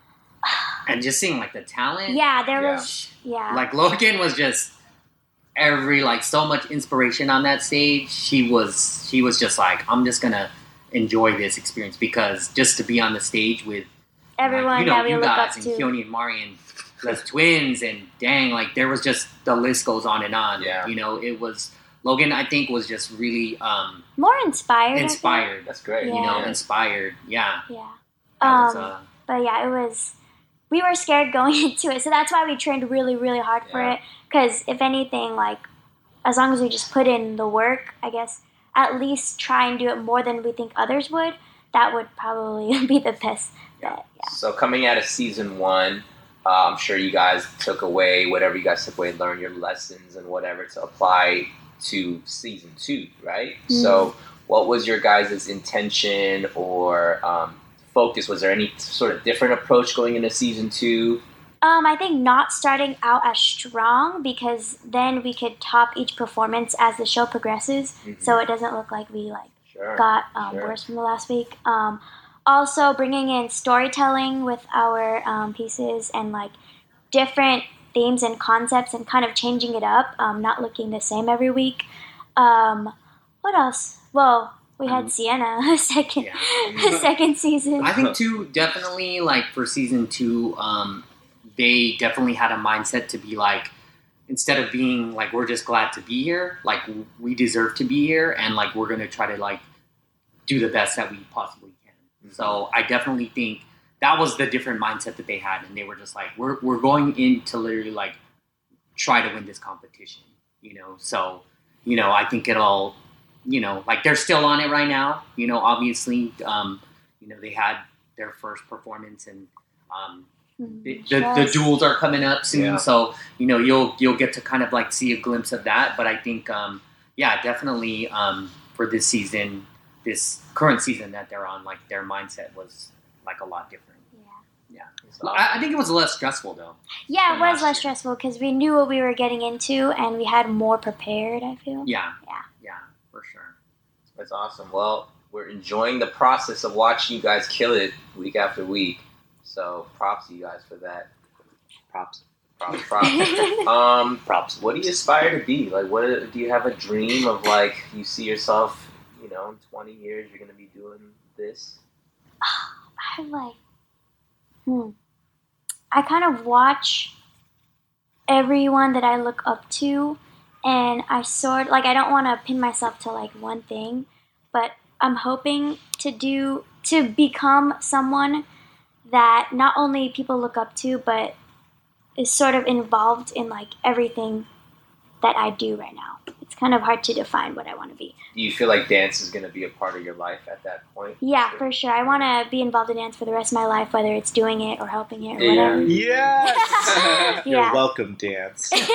And just seeing like the talent. Yeah, there Yeah. was. Yeah. Like Logan was just every like so much inspiration on that stage. She was she was just like, I'm just gonna enjoy this experience because just to be on the stage with everyone like, you know, that we you look up guys and to. Keone and Marion, the twins, and dang, like there was just the list goes on and on. Yeah. You know, it was Logan. I think was just really um, More inspired. I think. inspired. That's great. You know, Yeah. inspired. Yeah. Yeah. That Um, was, uh, but yeah, it was. We were scared going into it, so that's why we trained really, really hard for Yeah. it. Because if anything, like, as long as we just put in the work, I guess, at least try and do it more than we think others would, that would probably be the best bet. Yeah. So coming out of season one, uh, I'm sure you guys took away whatever you guys took away, learned your lessons and whatever to apply to season two, right? Mhm. So what was your guys' intention or um, focus? Was there any sort of different approach going into season two? Um, I think not starting out as strong because then we could top each performance as the show progresses, mm-hmm. so it doesn't look like we like sure. got um, sure. worse from the last week. Um, also, bringing in storytelling with our um, pieces and like different themes and concepts and kind of changing it up, um, not looking the same every week. Um, what else? Well, we had um, Sienna second yeah. second season. I think too, definitely like for season two. Um, They definitely had a mindset to be like, instead of being like, we're just glad to be here, like we deserve to be here, and like we're gonna try to like do the best that we possibly can. Mm-hmm. So I definitely think that was the different mindset that they had, and they were just like, we're we're going in to literally like try to win this competition, you know. So you know, I think it'll, you know, like they're still on it right now. You know, obviously, um, you know, they had their first performance and. Um, The, the, the duels are coming up soon, yeah. so you know you'll you'll get to kind of like see a glimpse of that. But I think, um, yeah, definitely um, for this season, this current season that they're on, like their mindset was like a lot different. Yeah, yeah. So I, I think it was less stressful though. Yeah, it was less year. stressful because we knew what we were getting into and we had more prepared. I feel. Yeah, yeah, yeah, for sure. That's awesome. Well, we're enjoying the process of watching you guys kill it week after week. So props to you guys for that. Props. Props. Props. um, props. What do you aspire to be? Like, what do you have a dream of? Like, you see yourself, you know, in twenty years, you're gonna be doing this. I like. Hmm. I kind of watch everyone that I look up to, and I sort like I don't want to pin myself to like one thing, but I'm hoping to do to become someone that not only people look up to, but is sort of involved in like everything that I do right now. It's kind of hard to define what I want to be. Do you feel like dance is going to be a part of your life at that point? Yeah, sure. for sure. I want to be involved in dance for the rest of my life, whether it's doing it or helping it or whatever. Yes! You're yeah. welcome, dance. yeah,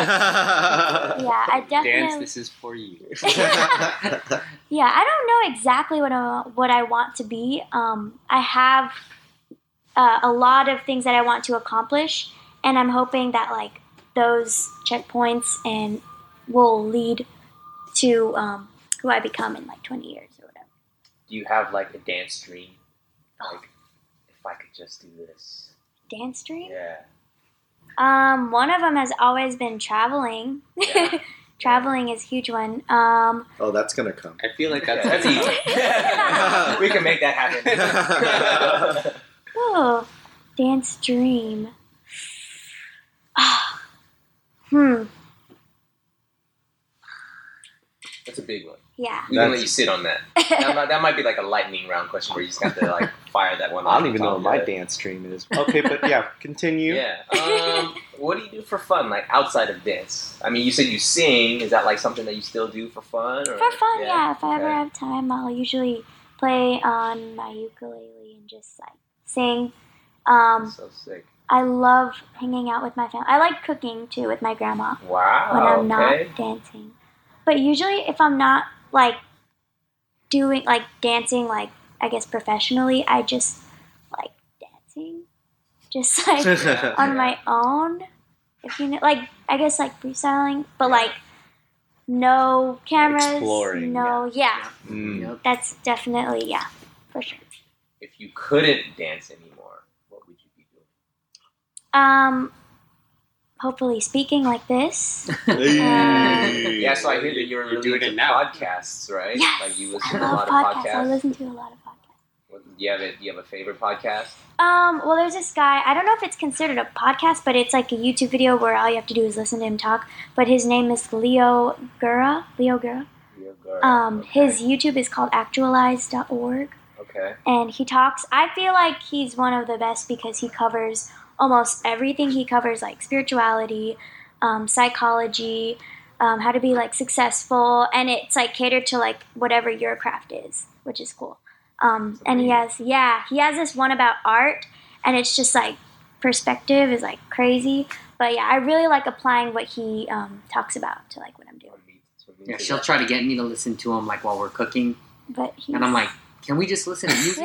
I definitely... Dance, this is for you. yeah, I don't know exactly what I, what I want to be. Um, I have... Uh, a lot of things that I want to accomplish, and I'm hoping that like those checkpoints and will lead to um, who I become in like twenty years or whatever. Do you have like a dance dream? Like, if I could just do this. Dance dream? Yeah. Um, one of them has always been traveling. Yeah. Traveling is a huge one. Um, oh, that's gonna come. I feel like that's, yeah, that's easy. We can make that happen. Oh, dance dream. hmm. That's a big one. Yeah. We can let you sit on that. that. might, that might be like a lightning round question where you just have to like fire that one. I don't even know what my dance dream is. Okay, but yeah, continue. Yeah. Um, what do you do for fun, like outside of dance? I mean, you said you sing. Is that like something that you still do for fun? Or? For fun, yeah. yeah. If I okay. ever have time, I'll usually play on my ukulele and just like sing. Um, so sick. I love hanging out with my family. I like cooking too with my grandma. Wow. When I'm okay. not dancing. But usually if I'm not like doing like dancing like I guess professionally, I just like dancing. Just like yeah. on my own. If you know like I guess like freestyling. But yeah. like no cameras. Exploring. No yeah. yeah. Mm. That's definitely yeah, for sure. If you couldn't dance anymore, what would you be doing? Um, hopefully speaking like this. Hey. Um, yeah, so I hear that you're, you're really doing into it now. podcasts, right? Yes, Like you listen I to a love lot podcasts. of podcasts. I listen to a lot of podcasts. What, do you have a, do you have a favorite podcast? Um, well, there's this guy. I don't know if it's considered a podcast, but it's like a YouTube video where all you have to do is listen to him talk. But his name is Leo Gura. Leo Gura. Leo Gura. Um, okay. his YouTube is called actualize dot org. Okay. And he talks, I feel like he's one of the best because he covers almost everything. He covers like spirituality, um, psychology, um, how to be like successful, and it's like catered to like whatever your craft is, which is cool. Um, and he has, yeah, he has this one about art, and it's just like perspective is like crazy. But yeah, I really like applying what he um, talks about to like what I'm doing. For me, for Yeah, to she'll that. try to get me to listen to him like while we're cooking, But he's, and I'm like, can we just listen to music?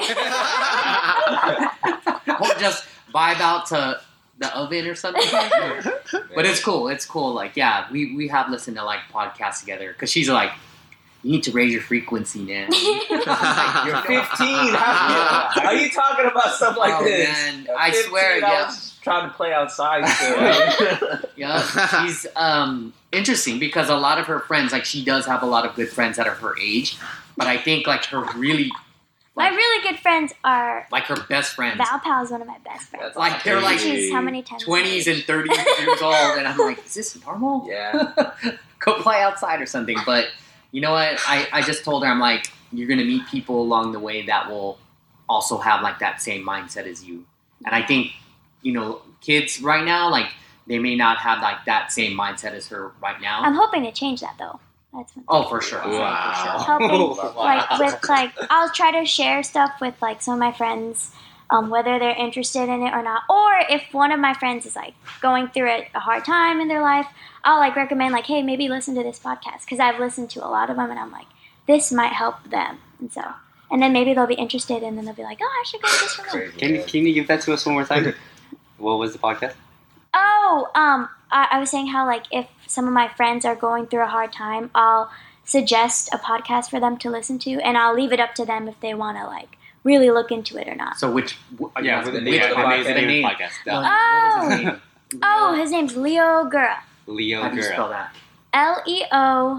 Or just vibe out to the oven or something. But it's cool. It's cool. Like, yeah, we, we have listened to like podcasts together because she's like, you need to raise your frequency now. You're fifteen. How, how are you talking about stuff like Oh, this? man. At I swear, fifteen, I yeah. was trying to play outside still. Yeah, she's um, interesting because a lot of her friends, like she does have a lot of good friends that are her age, but I think like her really, my really good friends are like her best friends, Val Pal is one of my best friends. That's like they're like She's how many times? twenties and thirties years old, and I'm like, is this normal? Yeah. Go play outside or something. But you know what? I, I just told her, I'm like, you're gonna meet people along the way that will also have like that same mindset as you. And I think, you know, kids right now, like they may not have like that same mindset as her right now. I'm hoping to change that though. That's one oh, thing. for sure. Wow. For sure. Helping, like with like, I'll try to share stuff with like some of my friends, um, whether they're interested in it or not. Or if one of my friends is like going through a, a hard time in their life, I'll like recommend like, hey, maybe listen to this podcast because I've listened to a lot of them and I'm like, this might help them, and so, and then maybe they'll be interested and then they'll be like, oh, I should go to this one. Crazy, Can, man. can you give that to us one more time? What was the podcast? Oh, um, I, I was saying how like if some of my friends are going through a hard time, I'll suggest a podcast for them to listen to, and I'll leave it up to them if they want to like really look into it or not. So which? wh- Yeah, which- the name of the the name of the podcast. name of the podcast. What Uh, was his name? Oh, his name's Leo Gura. Leo How do you spell Gura. that? L E O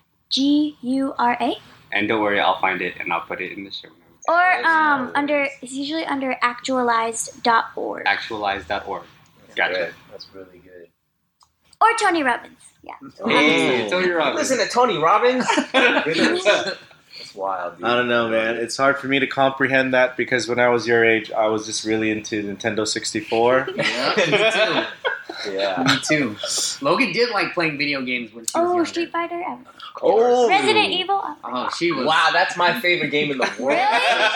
G U R A. And don't worry, I'll find it and I'll put it in the show notes. Or Yes, um yes. under it's usually under actualized dot org. Actualize dot org. That's Gotcha. good. That's really good. Or Tony Robbins. Yeah. Hey, Tony Robbins. Listen to Tony Robbins. Goodness. That's wild, dude. I don't know, man. It's hard for me to comprehend that because when I was your age, I was just really into Nintendo sixty-four. Yeah, Yeah. me too. Me too. Logan did like playing video games when she was Oh, younger. Street Fighter. uh, Oh. Resident Evil. Oh, Oh, she was. Wow, that's my favorite game in the world. Really?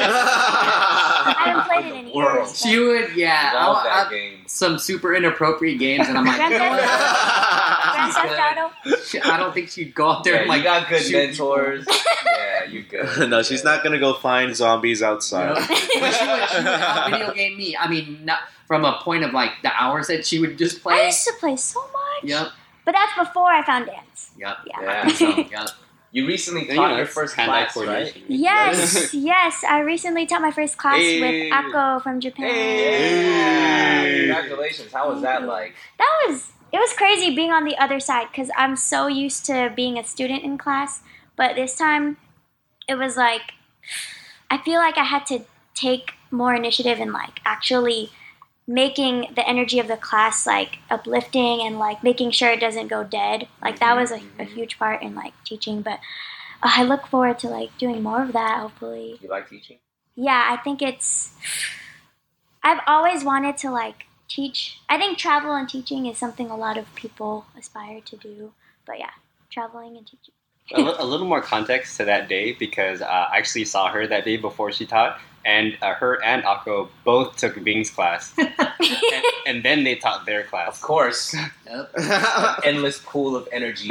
I haven't played it in World. years. She would, yeah. I love I'll- that I'll- game. some super inappropriate games, and I'm like, Grand you know Theft what? Grand Theft Auto. She- I don't think she'd go out there Yeah, and you like got good shoot mentors. Yeah, you good. No, she's Yeah. not gonna go find zombies people, you outside. know? But she would, she would out video game me. I mean, not from a point of like the hours that she would just I play. used to play so much. Yep, But that's before I found dance. yep. Yeah. Yeah. So, yep. You recently You taught know, your it's first hand-eye class, right? coordination. Yes, yes. I recently taught my first class Hey. with Akko from Japan. Yeah. Hey. Congratulations. How was that like? That was it was crazy being on the other side because I'm so used to being a student in class, but this time it was like I feel like I had to take more initiative in like actually making the energy of the class like uplifting and like making sure it doesn't go dead. Like that was a, a huge part in like teaching, but uh, I look forward to like doing more of that hopefully. You like teaching? Yeah, I think it's I've always wanted to like teach. I think travel and teaching is something a lot of people aspire to do. But yeah, traveling and teaching. a, li- a little more context to that day because uh, I actually saw her that day before she taught, and uh, her and Akko both took Bing's class, and, and then they taught their Of class. course. Yep. Endless pool of energy.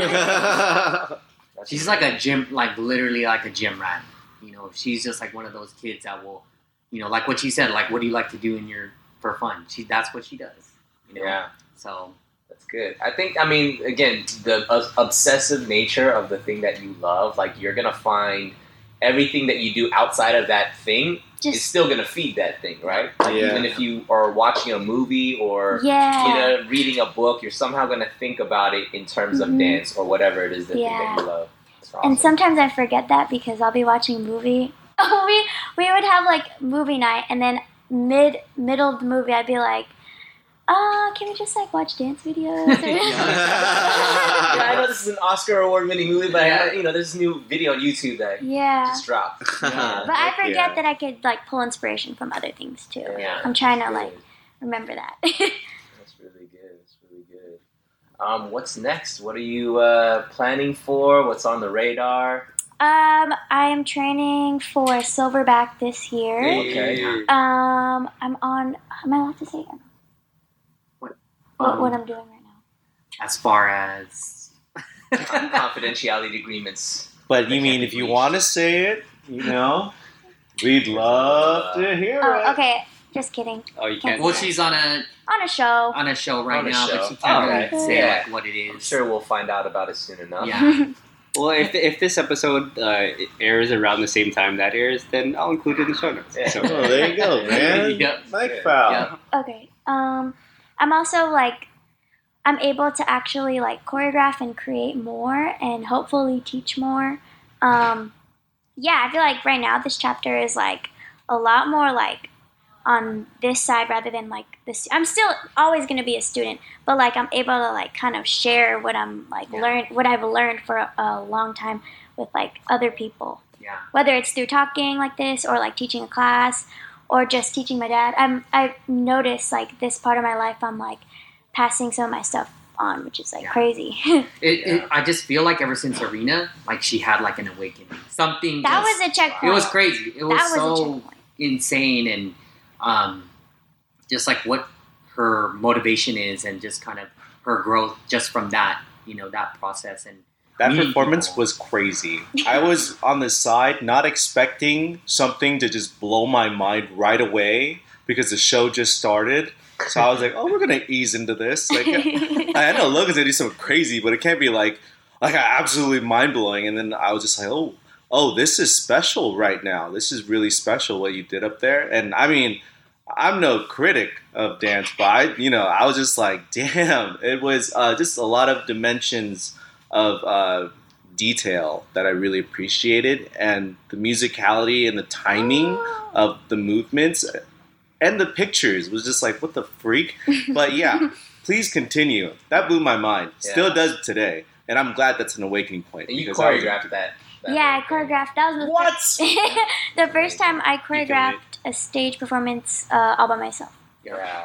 She's like a gym, like literally like a gym rat. You know, she's just like one of those kids that will, you know, like what she said, like what do you like to do in your for fun? She that's what she does. You know? Yeah. So That's good. I think, I mean, again, the uh, obsessive nature of the thing that you love, like, you're going to find everything that you do outside of that thing is Just still going to feed that thing, right? Like, Yeah. even if you are watching a movie or, yeah. you know, reading a book, you're somehow going to think about it in terms of Mhm. dance or whatever it is that, thing Yeah. that you love. It's awesome. And sometimes I forget that because I'll be watching a movie. Oh, we we would have like movie night, and then mid middle of the movie, I'd be like, "Uh, can we just like watch dance videos?" Yeah, I know this is an Oscar award-winning movie, but Yeah. I, you know, there's this new video on YouTube that yeah. just dropped. Yeah. But I forget Yeah. that I could like pull inspiration from other things too. Yeah. I'm trying to Good. like remember that. That's really good. That's really good. Um, what's next? What are you uh, planning for? What's on the radar? um, I am training for Silverback this year. Okay. Um, I'm on. Am I allowed to say it? What, Um, what I'm doing right now? as far as um, confidentiality agreements. But They you can't mean be if you breached. want to say it, you know, we'd love to hear it. Oh, okay. Just kidding. Oh, you can't. Well, she's on a On a show. on a show right On a now, show. but she can't Oh, really okay. say Yeah. like what it is. I'm sure we'll find out about it soon enough. Yeah. Well, if if this episode uh, airs around the same time that airs, then I'll include it in the show notes. Yeah. So, Oh, there you go, man. Yep. Mike Fowl. Yep. Okay. Um, I'm also like, I'm able to actually like choreograph and create more, and hopefully teach more. Um, yeah, I feel like right now this chapter is like a lot more like on this side rather than like this. I'm still always going to be a student, but like I'm able to like kind of share what I'm like Yeah. learn what I've learned for a, a long time with like other people. Yeah. Whether it's through talking like this or like teaching a class or just teaching my dad. I'm I've noticed like this part of my life I'm like passing some of my stuff on, which is like Yeah. crazy. It, it, I just feel like ever since Arena, like she had like an awakening. Something. That just- was a checkpoint. It was crazy. It was, That was a so checkpoint. insane, and um, just like what her motivation is, and just kind of her growth just from that, you know, that process. And That meeting performance people. was crazy. I was on the side, not expecting something to just blow my mind right away because the show just started. So I was like, "Oh, we're gonna ease into this." Like, I know Logan's gonna do something crazy, but it can't be like like absolutely mind blowing. And then I was just like, "Oh, oh, this is special right now. This is really special what you did up there." And I mean, I'm no critic of dance, but I, you know, I was just like, "Damn!" It was uh, just a lot of dimensions of uh, detail that I really appreciated, and the musicality and the timing of the movements and the pictures was just like, what the freak? But yeah, please continue. That blew my mind. Still Yeah. does today, and I'm glad that's an awakening point. And you because I was- choreographed that. that Yeah, I whole thing. choreographed. That was the What? first, the first time I killed it. choreographed a stage performance uh, all by myself. Yeah.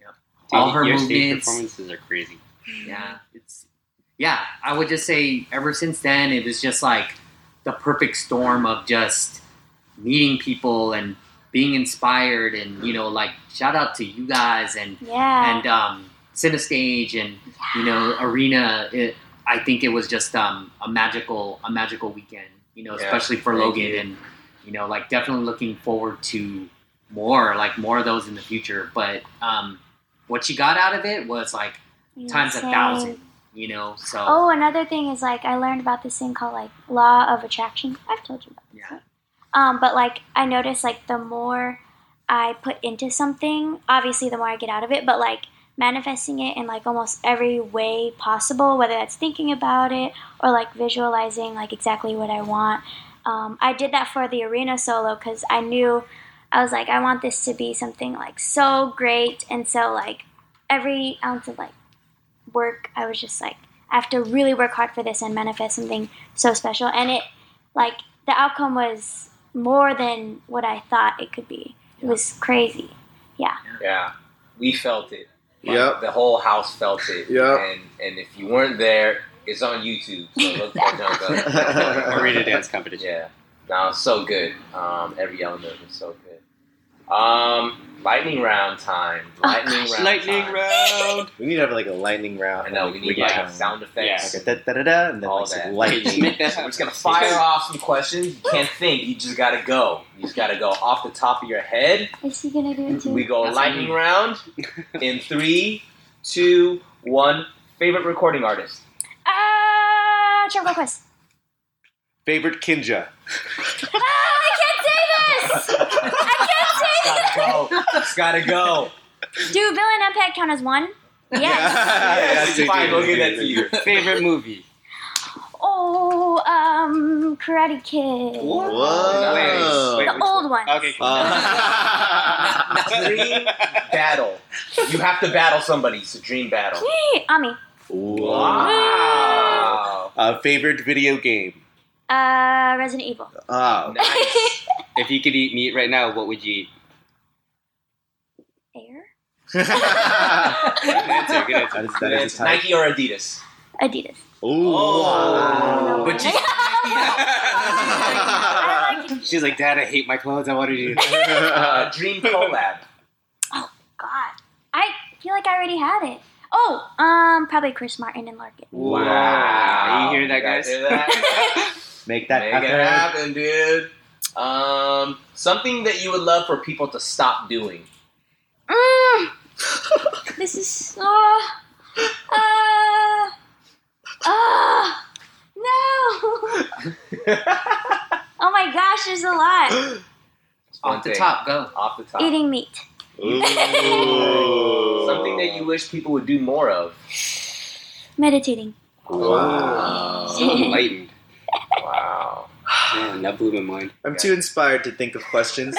all her your stage movements. performances are crazy. Yeah, it's yeah. I would just say ever since then, it was just like the perfect storm of just meeting people and being inspired, and you know, like shout out to you guys and Yeah. and um, Cinestage and you know Arena. It, I think it was just um, a magical a magical weekend. You know, Yeah, especially for thank Logan, you. and you know, like definitely looking forward to more, like more of those in the future. But um, what you got out of it was like times a Insane. thousand. You know, so Oh, another thing is like I learned about this thing called like law of attraction. I've told you about this. Yeah. right? Um, but like I noticed like the more I put into something, obviously the more I get out of it. But like manifesting it in like almost every way possible, whether that's thinking about it or like visualizing like exactly what I want. Um, I did that for the Arena solo because I knew I was like I want this to be something like so great, and so like every ounce of like work, I was just like, I have to really work hard for this and manifest something so special. And it, like, the outcome was more than what I thought it could be. It was crazy. Yeah. Yeah. We felt it. Like, Yep. The whole house felt it. Yep. And and if you weren't there, it's on YouTube. So look for Junk Up. Arena dance competition. Yeah. No, it's so good. Um, every element was so good. Um, lightning round time. Lightning gosh. round. Lightning time. round. We need to have like a lightning round. I know we need like sound effects. like a da da da da, and then All like some that. lightning. So we're just gonna fire off some questions. You can't think. You just gotta go. You just gotta go off the top of your head. Is he going to do it too? We go That's lightning me. round in three, two, one. Favorite recording artist? Ah, Triple Quest. Favorite Kinja. Ah, I can't say this! I can't say Gotta go. Just gotta go. this! Do Bill and Impact count as one? Yes. Yes, they fine. do, We'll they give that do, to they you. Favorite movie? Oh, um, Karate Kid. Whoa. Wait, wait, The which old one. Okay, cool. Uh, Dream battle. You have to battle somebody. It's a dream battle. Yay, Ami. Wow. uh, favorite video game. Uh, Resident Evil. Oh. Nice. If you could eat meat right now, what would you eat? Air? Good answer, good answer. That is, Good that is answer. a type. Nike or Adidas? Adidas. Ooh. Oh. But you- I like it. She's like, Dad, I hate my clothes. I want to eat. Uh, dream collab. God. I feel like I already had it. Oh, um, probably Chris Martin and Larkin. Wow. You hear that, guys? Hear that? Make that Make happen. it happen, dude. Um, something that you would love for people to stop doing. Mm. This is uh, uh, uh, no. Oh my gosh, there's a lot. One Off the thing. top, go. Off the top. Eating meat. Ooh. Something that you wish people would do more of. Meditating. Wow. So enlightened. Wow. Man, that blew my mind. I'm too inspired to think of questions.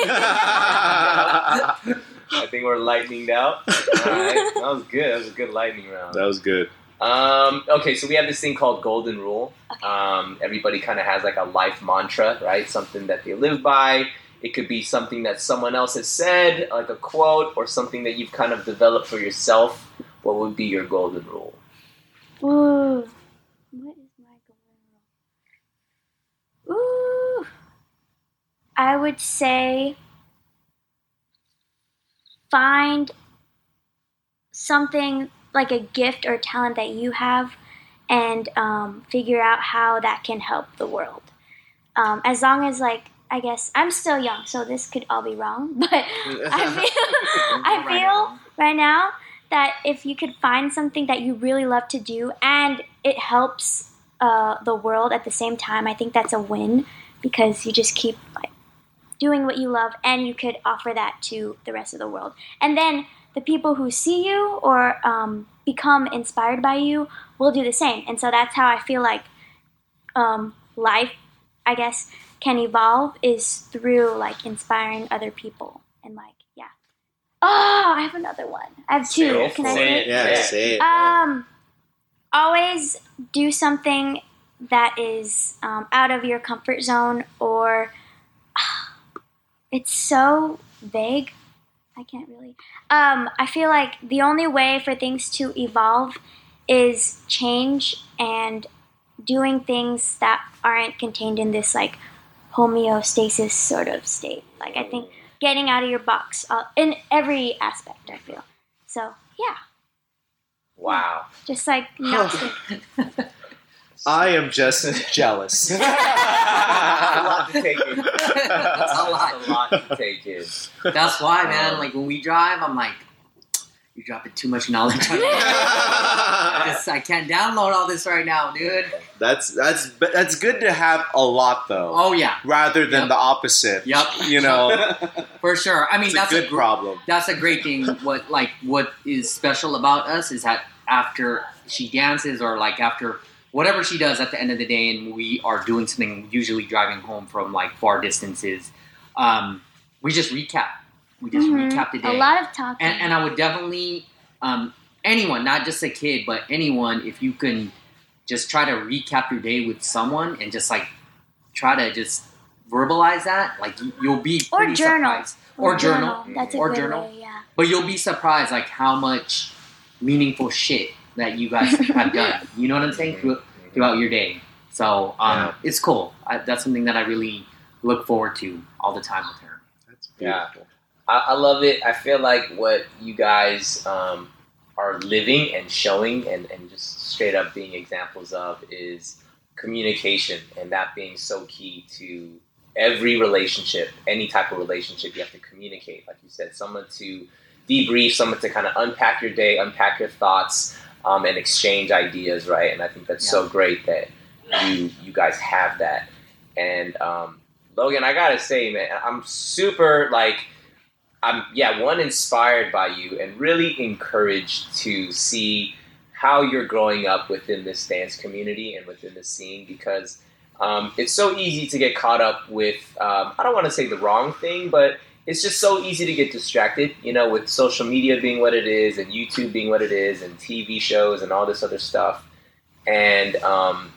I think we're lightning out. All right. That was good. That was a good lightning round. That was good. Um, okay, so we have this thing called Golden Rule. Um, everybody kind of has like a life mantra, right? Something that they live by. It could be something that someone else has said, like a quote, or something that you've kind of developed for yourself. What would be your golden rule? Ooh. What is my golden rule? Ooh. I would say find something like a gift or talent that you have and um, figure out how that can help the world. Um, as long as, like, I guess I'm still young, so this could all be wrong, but I feel, I feel right now that if you could find something that you really love to do and it helps uh, the world at the same time, I think that's a win because you just keep like doing what you love and you could offer that to the rest of the world. And then the people who see you or um, become inspired by you will do the same. And so that's how I feel like um, life, I guess, can evolve is through like inspiring other people and like yeah. Oh, I have another one. I have two. Say it, Can I say say it. it? Yeah, say it. Um, always do something that is um, out of your comfort zone, or it's so vague. I can't really. Um, I feel like the only way for things to evolve is change and doing things that aren't contained in this like homeostasis sort of state. Like I think getting out of your box uh, in every aspect. I feel so. Yeah, Wow. just like not to. I am just jealous. That's a lot to take in. That's a lot. That's a lot to take in. That's why, man. Like when we drive, I'm like, you're dropping too much knowledge on me. I just- I can't download all this right now, dude. That's that's that's good to have a lot though, Oh yeah, rather than Yep. the opposite. Yep. You know, for sure. I mean, it's a that's good a gr- problem. that's a great thing. What like what is special about us is that after she dances or like after whatever she does at the end of the day, and we are doing something, usually driving home from like far distances, um, we just recap. We just Mhm. recap the A day. lot of talking. And, and I would definitely, um, anyone, not just a kid, but anyone, if you can just try to recap your day with someone and just like try to just verbalize that, like you, you'll be Or pretty journal. surprised. Or journal. That's a Or good journal. way. Yeah. But you'll be surprised like how much meaningful shit that you guys have done. You know what I'm saying? Through- Throughout your day. So um, Yeah. it's cool. I, that's something that I really look forward to all the time with her. That's Yeah. beautiful. I, I love it. I feel like what you guys um, are living and showing and, and just straight up being examples of is communication, and that being so key to every relationship, any type of relationship. You have to communicate, like you said, someone to debrief, someone to kind of unpack your day, unpack your thoughts, um, and exchange ideas, right? And I think that's so great that you you guys have that. And um, Logan, I gotta say, man, I'm super like. I'm yeah, one inspired by you and really encouraged to see how you're growing up within this dance community and within the scene, because um, it's so easy to get caught up with um, I don't want to say the wrong thing, but it's just so easy to get distracted, you know, with social media being what it is and YouTube being what it is and T V shows and all this other stuff, and um,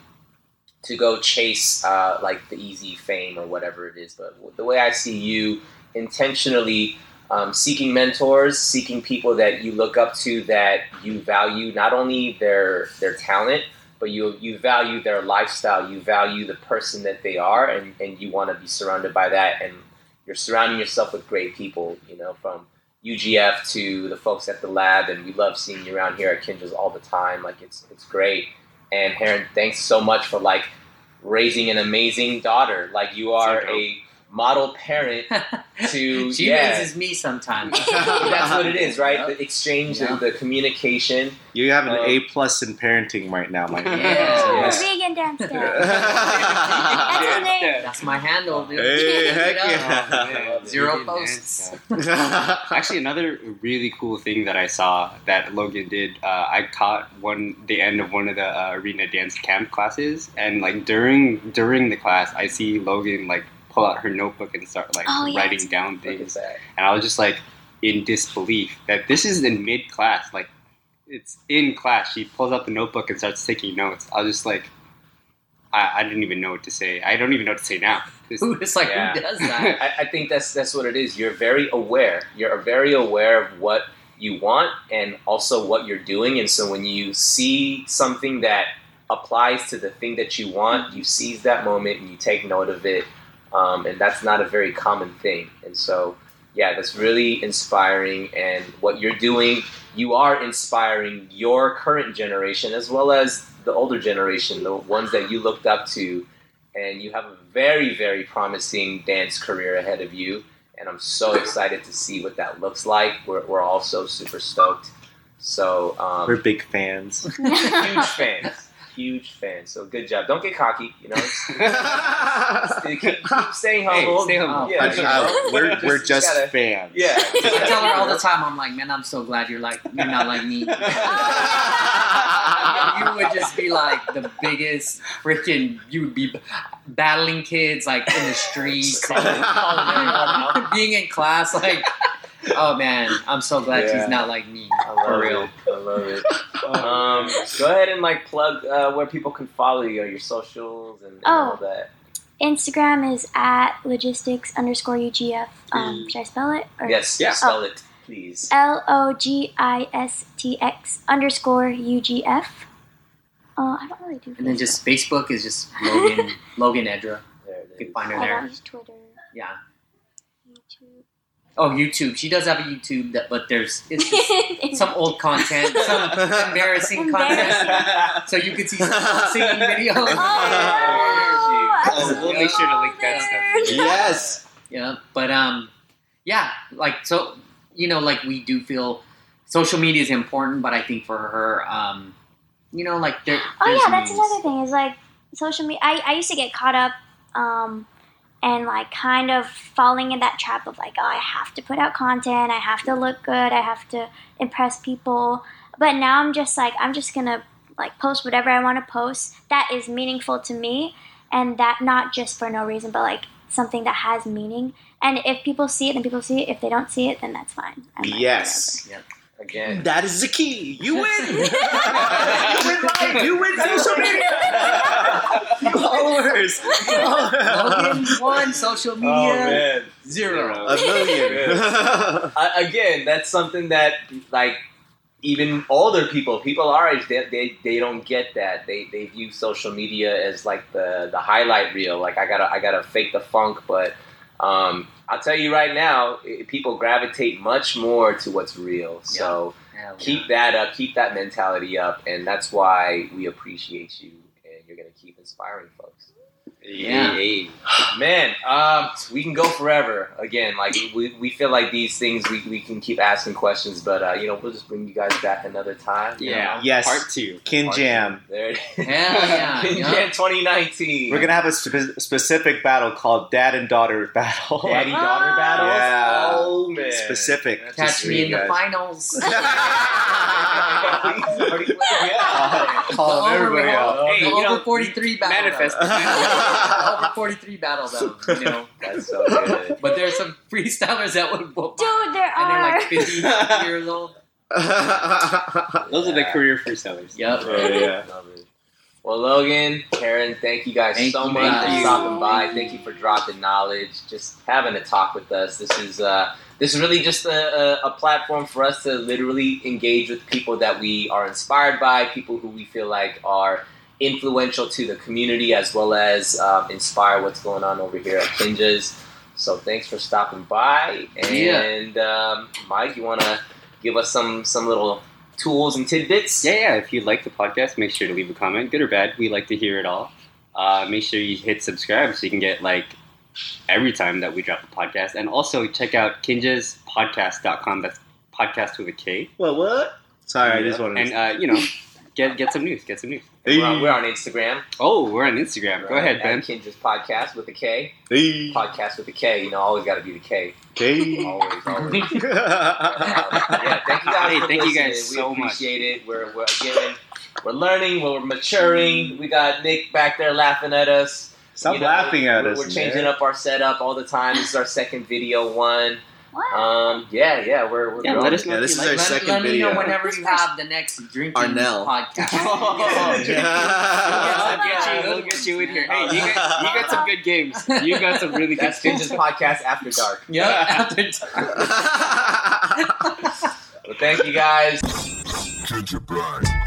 to go chase uh, like the easy fame or whatever it is. But the way I see you intentionally Um, seeking mentors, seeking people that you look up to, that you value not only their their talent, but you you value their lifestyle, you value the person that they are, and, and you want to be surrounded by that, and you're surrounding yourself with great people, you know, from U G F to the folks at the lab, and we love seeing you around here at Kinja's all the time. Like it's it's great. And Heron, thanks so much for like raising an amazing daughter. Like you are a model parent to she yeah. raises me sometimes. That's what it is, right? Yep. The exchange Yep. and the communication. You have an Um, A plus in parenting right now, my friend. Yeah. Oh, Yeah. vegan dance dad. That's his name. That's my handle, dude. Hey, heck Check it yeah. out. man. Zero Vegan posts. dance, yeah. Actually, another really cool thing that I saw that Logan did, uh, I caught one the end of one of the uh, arena dance camp classes, and like during during the class, I see Logan like pull out her notebook and start like Oh, yes. writing down Look at things, that. and I was just like in disbelief that this is in mid class, like it's in class. She pulls out the notebook and starts taking notes. I was just like, I, I didn't even know what to say. I don't even know what to say now. Just- Who is like Yeah. who does that? I, I think that's that's what it is. You're very aware. You're very aware of what you want and also what you're doing. And so when you see something that applies to the thing that you want, you seize that moment and you take note of it. Um, and that's not a very common thing. And so, yeah, that's really inspiring. And what you're doing, you are inspiring your current generation as well as the older generation, the ones that you looked up to. And you have a very, very promising dance career ahead of you. And I'm so excited to see what that looks like. We're, we're all so super stoked. So, um, We're big fans. huge fans. Huge fans. So good job. Don't get cocky, you know. keep, keep staying humble. Hey, stay humble. Yeah, Uh, you know. we're Just- we're you just gotta- fans. Yeah. I tell her all the time. I'm like, man, I'm so glad you're like you're not like me. You would just be like the biggest freaking. You would be battling kids like in the streets, Calling everyone out. and being in class. Like, oh man, I'm so glad Yeah. she's not like me. I love For real. it. I love it. Um, go ahead and like plug uh, where people can follow you, your socials, and, and all Oh. that. Instagram is at logistics underscore U G F. Um, should I spell it? Or Yes. Yeah. Spell it, please. L O G I S T X underscore U G F. Oh, I don't really do And then Facebook. just Facebook is just Logan Logan Edra. There it You can is. find her I there. don't use Twitter, Yeah. YouTube. Oh, YouTube. She does have a YouTube, that, but there's it's just some old content, some embarrassing content. So you could see some singing videos. Oh, no. Oh, we'll make sure to link that stuff. Yes. Yeah, but um, yeah, like so, you know, like we do feel social media is important, but I think for her, um, you know, like there. Oh there's yeah, that's means. another thing. Is like social media. I, I used to get caught up, um, and like kind of falling in that trap of like, oh, I have to put out content. I have to look good. I have to impress people. But now I'm just like, I'm just gonna like post whatever I want to post that is meaningful to me, and that not just for no reason, but like something that has meaning. And if people see it, then people see it. If they don't see it, then that's fine. I'm like, Yes. Again. That is the key. You win. you win life. You win social media. Followers. Logan won social media. Oh man. Zero. A million. Uh, again, that's something that like even older people, people our age, they, they they don't get that. They they view social media as like the the highlight reel. Like I gotta I gotta fake the funk, but um, I'll tell you right now, it, people gravitate much more to what's real. So Hell keep that up, keep that mentality up, and that's why we appreciate you, and you're gonna keep inspiring folks. Yeah. Hey, Man, um, we can go forever. Again, like we, we feel like these things we, we can keep asking questions, but uh, you know we'll just bring you guys back another time. you yeah. know? Yes. Part two. Kin Part Jam. two. There it is. Hell yeah, Kin yeah. Jam twenty nineteen. We're gonna have a spe- specific battle called Dad and Daughter Battle. Daddy daughter battles. Yeah. Oh man. Specific. That's Catch Just me for in you the guys. finals. Yeah. Calling everybody out. The Hey, you over know, forty-three battle. manifest. though. Over forty-three battle though, you know. That's so good. But there's some freestylers that would whoop my- Dude, there and they're are. like fifty years old. Those are the career freestylers. Yep. Yeah, yeah. Love it. Well, Logan, Karen, thank you guys Thank so you, much guys. for stopping by. Thank you for dropping knowledge, just having a talk with us. This is uh, this is really just a, a, a platform for us to literally engage with people that we are inspired by, people who we feel like are influential to the community, as well as um, inspire what's going on over here at Kinja's. So thanks for stopping by. And um, Mike, you want to give us some some little tools and tidbits? Yeah, yeah. If you like the podcast, make sure to leave a comment, good or bad. We like to hear it all. Uh, make sure you hit subscribe so you can get like every time that we drop a podcast. And also check out kinjas podcast dot com. That's podcast with a K. What, what? Sorry, I just wanted And, to... uh, you know, get get some news. Get some news. We're on, we're on Instagram. Oh, we're on Instagram. Go We're ahead, at Ben. Kinja's Podcast with a K. Hey. Podcast with a K. You know, always got to be the K. Okay. Always, always. um, yeah, thank you guys Hey, for thank you listening. guys we so much. appreciate it. We're, we're again, we're learning. We're maturing. We got Nick back there laughing at us. Stop You know, laughing at we're, us, We're changing man. up our setup all the time. This is our second video one. What? Um, yeah, yeah, we're, we're Yeah, growing. let us know. Yeah, if this you is like our it. let, second let me video. know whenever you have the next drinking Arnell. podcast. We'll Yeah. get you. We'll get you in here. Hey, you got, you got some good games. You got some really good That's games. Kinja's Podcast After Dark. Yep. Well, thank you guys. Kinja Pride.